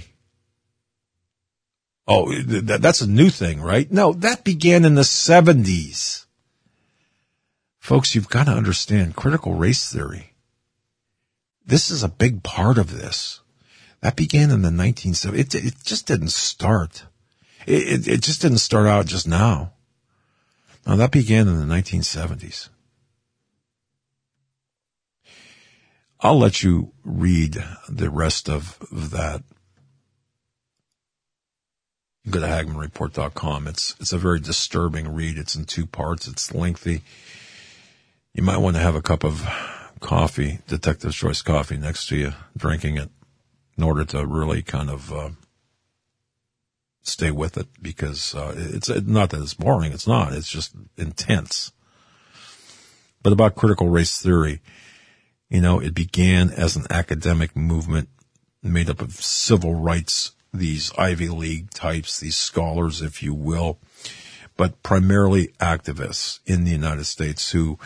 Oh, that's a new thing, right? No, that began in the 70s. Folks, you've got to understand critical race theory. This is a big part of this. That began in the 1970s. It just didn't start. It just didn't start out just now. No, that began in the 1970s. I'll let you read the rest of that. Go to HagmannReport.com. It's a very disturbing read. It's in 2 parts. It's lengthy. You might want to have a cup of coffee, Detective's Choice coffee, next to you, drinking it, in order to really kind of stay with it, because it's not that it's boring. It's not. It's just intense. But about critical race theory, it began as an academic movement made up of civil rights, these Ivy League types, these scholars, if you will, but primarily activists in the United States who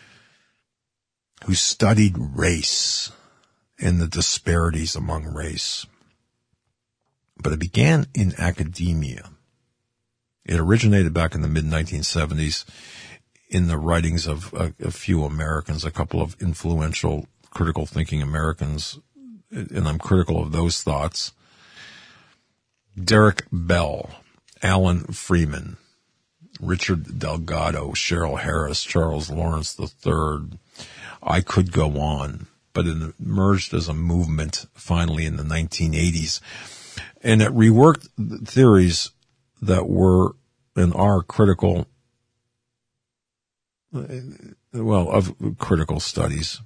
studied race and the disparities among race. But it began in academia. It originated back in the mid-1970s in the writings of a few Americans, a couple of influential critical thinking Americans, and I'm critical of those thoughts. Derek Bell, Alan Freeman, Richard Delgado, Cheryl Harris, Charles Lawrence III. I could go on, but it emerged as a movement finally in the 1980s. And it reworked theories that were and are critical, of critical studies.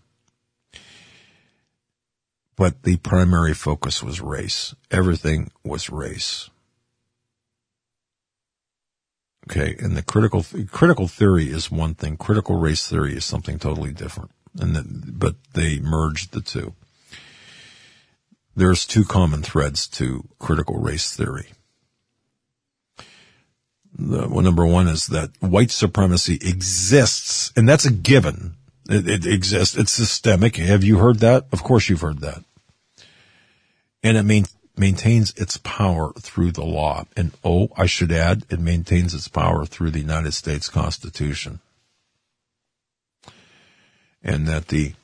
But the primary focus was race. Everything was race. Okay, and the critical theory is one thing. Critical race theory is something totally different. But they merged the two. There's 2 common threads to critical race theory. Number one is that white supremacy exists, and that's a given. It exists. It's systemic. Have you heard that? Of course you've heard that. And it maintains its power through the law. And I should add, it maintains its power through the United States Constitution. And that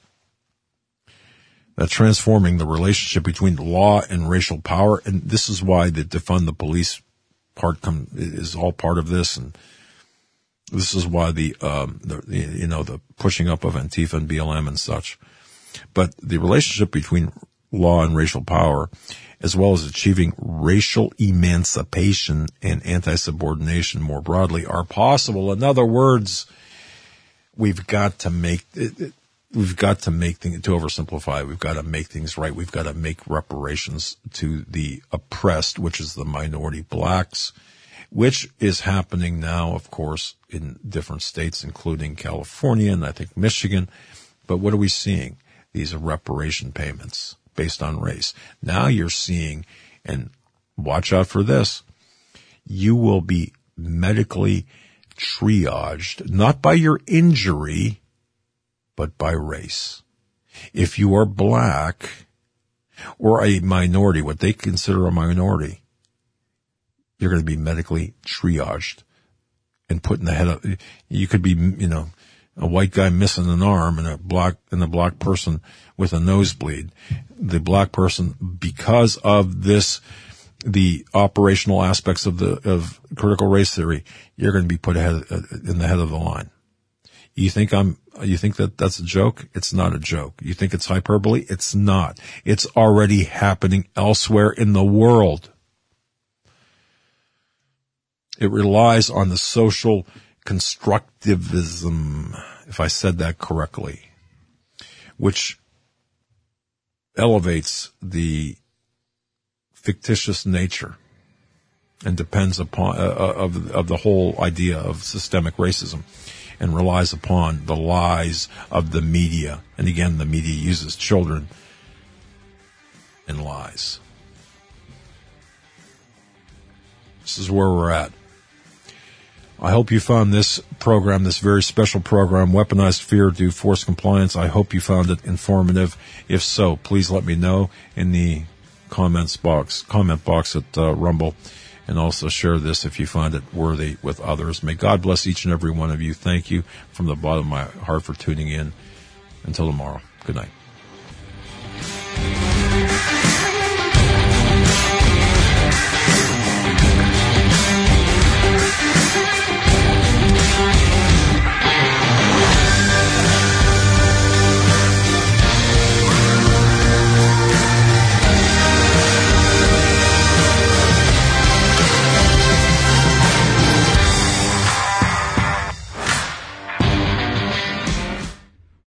transforming the relationship between law and racial power, and this is why the defund the police part is all part of this, and this is why the pushing up of Antifa and BLM and such. But the relationship between law and racial power, as well as achieving racial emancipation and anti-subordination more broadly, are possible. In other words, we've got to make things, to oversimplify, we've got to make things right. We've got to make reparations to the oppressed, which is the minority blacks, which is happening now, of course, in different states, including California and I think Michigan. But what are we seeing? These are reparation payments based on race. Now you're seeing, and watch out for this, you will be medically triaged, not by your injury, but by race. If you are black or a minority, what they consider a minority, you're going to be medically triaged and put in the head of, you could be, a white guy missing an arm and a black person with a nosebleed. The black person, because of this, the operational aspects of critical race theory, you're going to be put in the head of the line. You think that's a joke? It's not a joke. You think it's hyperbole? It's not. It's already happening elsewhere in the world. It relies on the social constructivism, if I said that correctly, which elevates the fictitious nature and depends upon of the whole idea of systemic racism. and relies upon the lies of the media. And again, the media uses children in lies. This is where we're at. I hope you found this program, this very special program, Weaponized Fear to Force Compliance. I hope you found it informative. If so, please let me know in the comment box at Rumble, and also share this if you find it worthy with others. May God bless each and every one of you. Thank you from the bottom of my heart for tuning in. Until tomorrow, good night.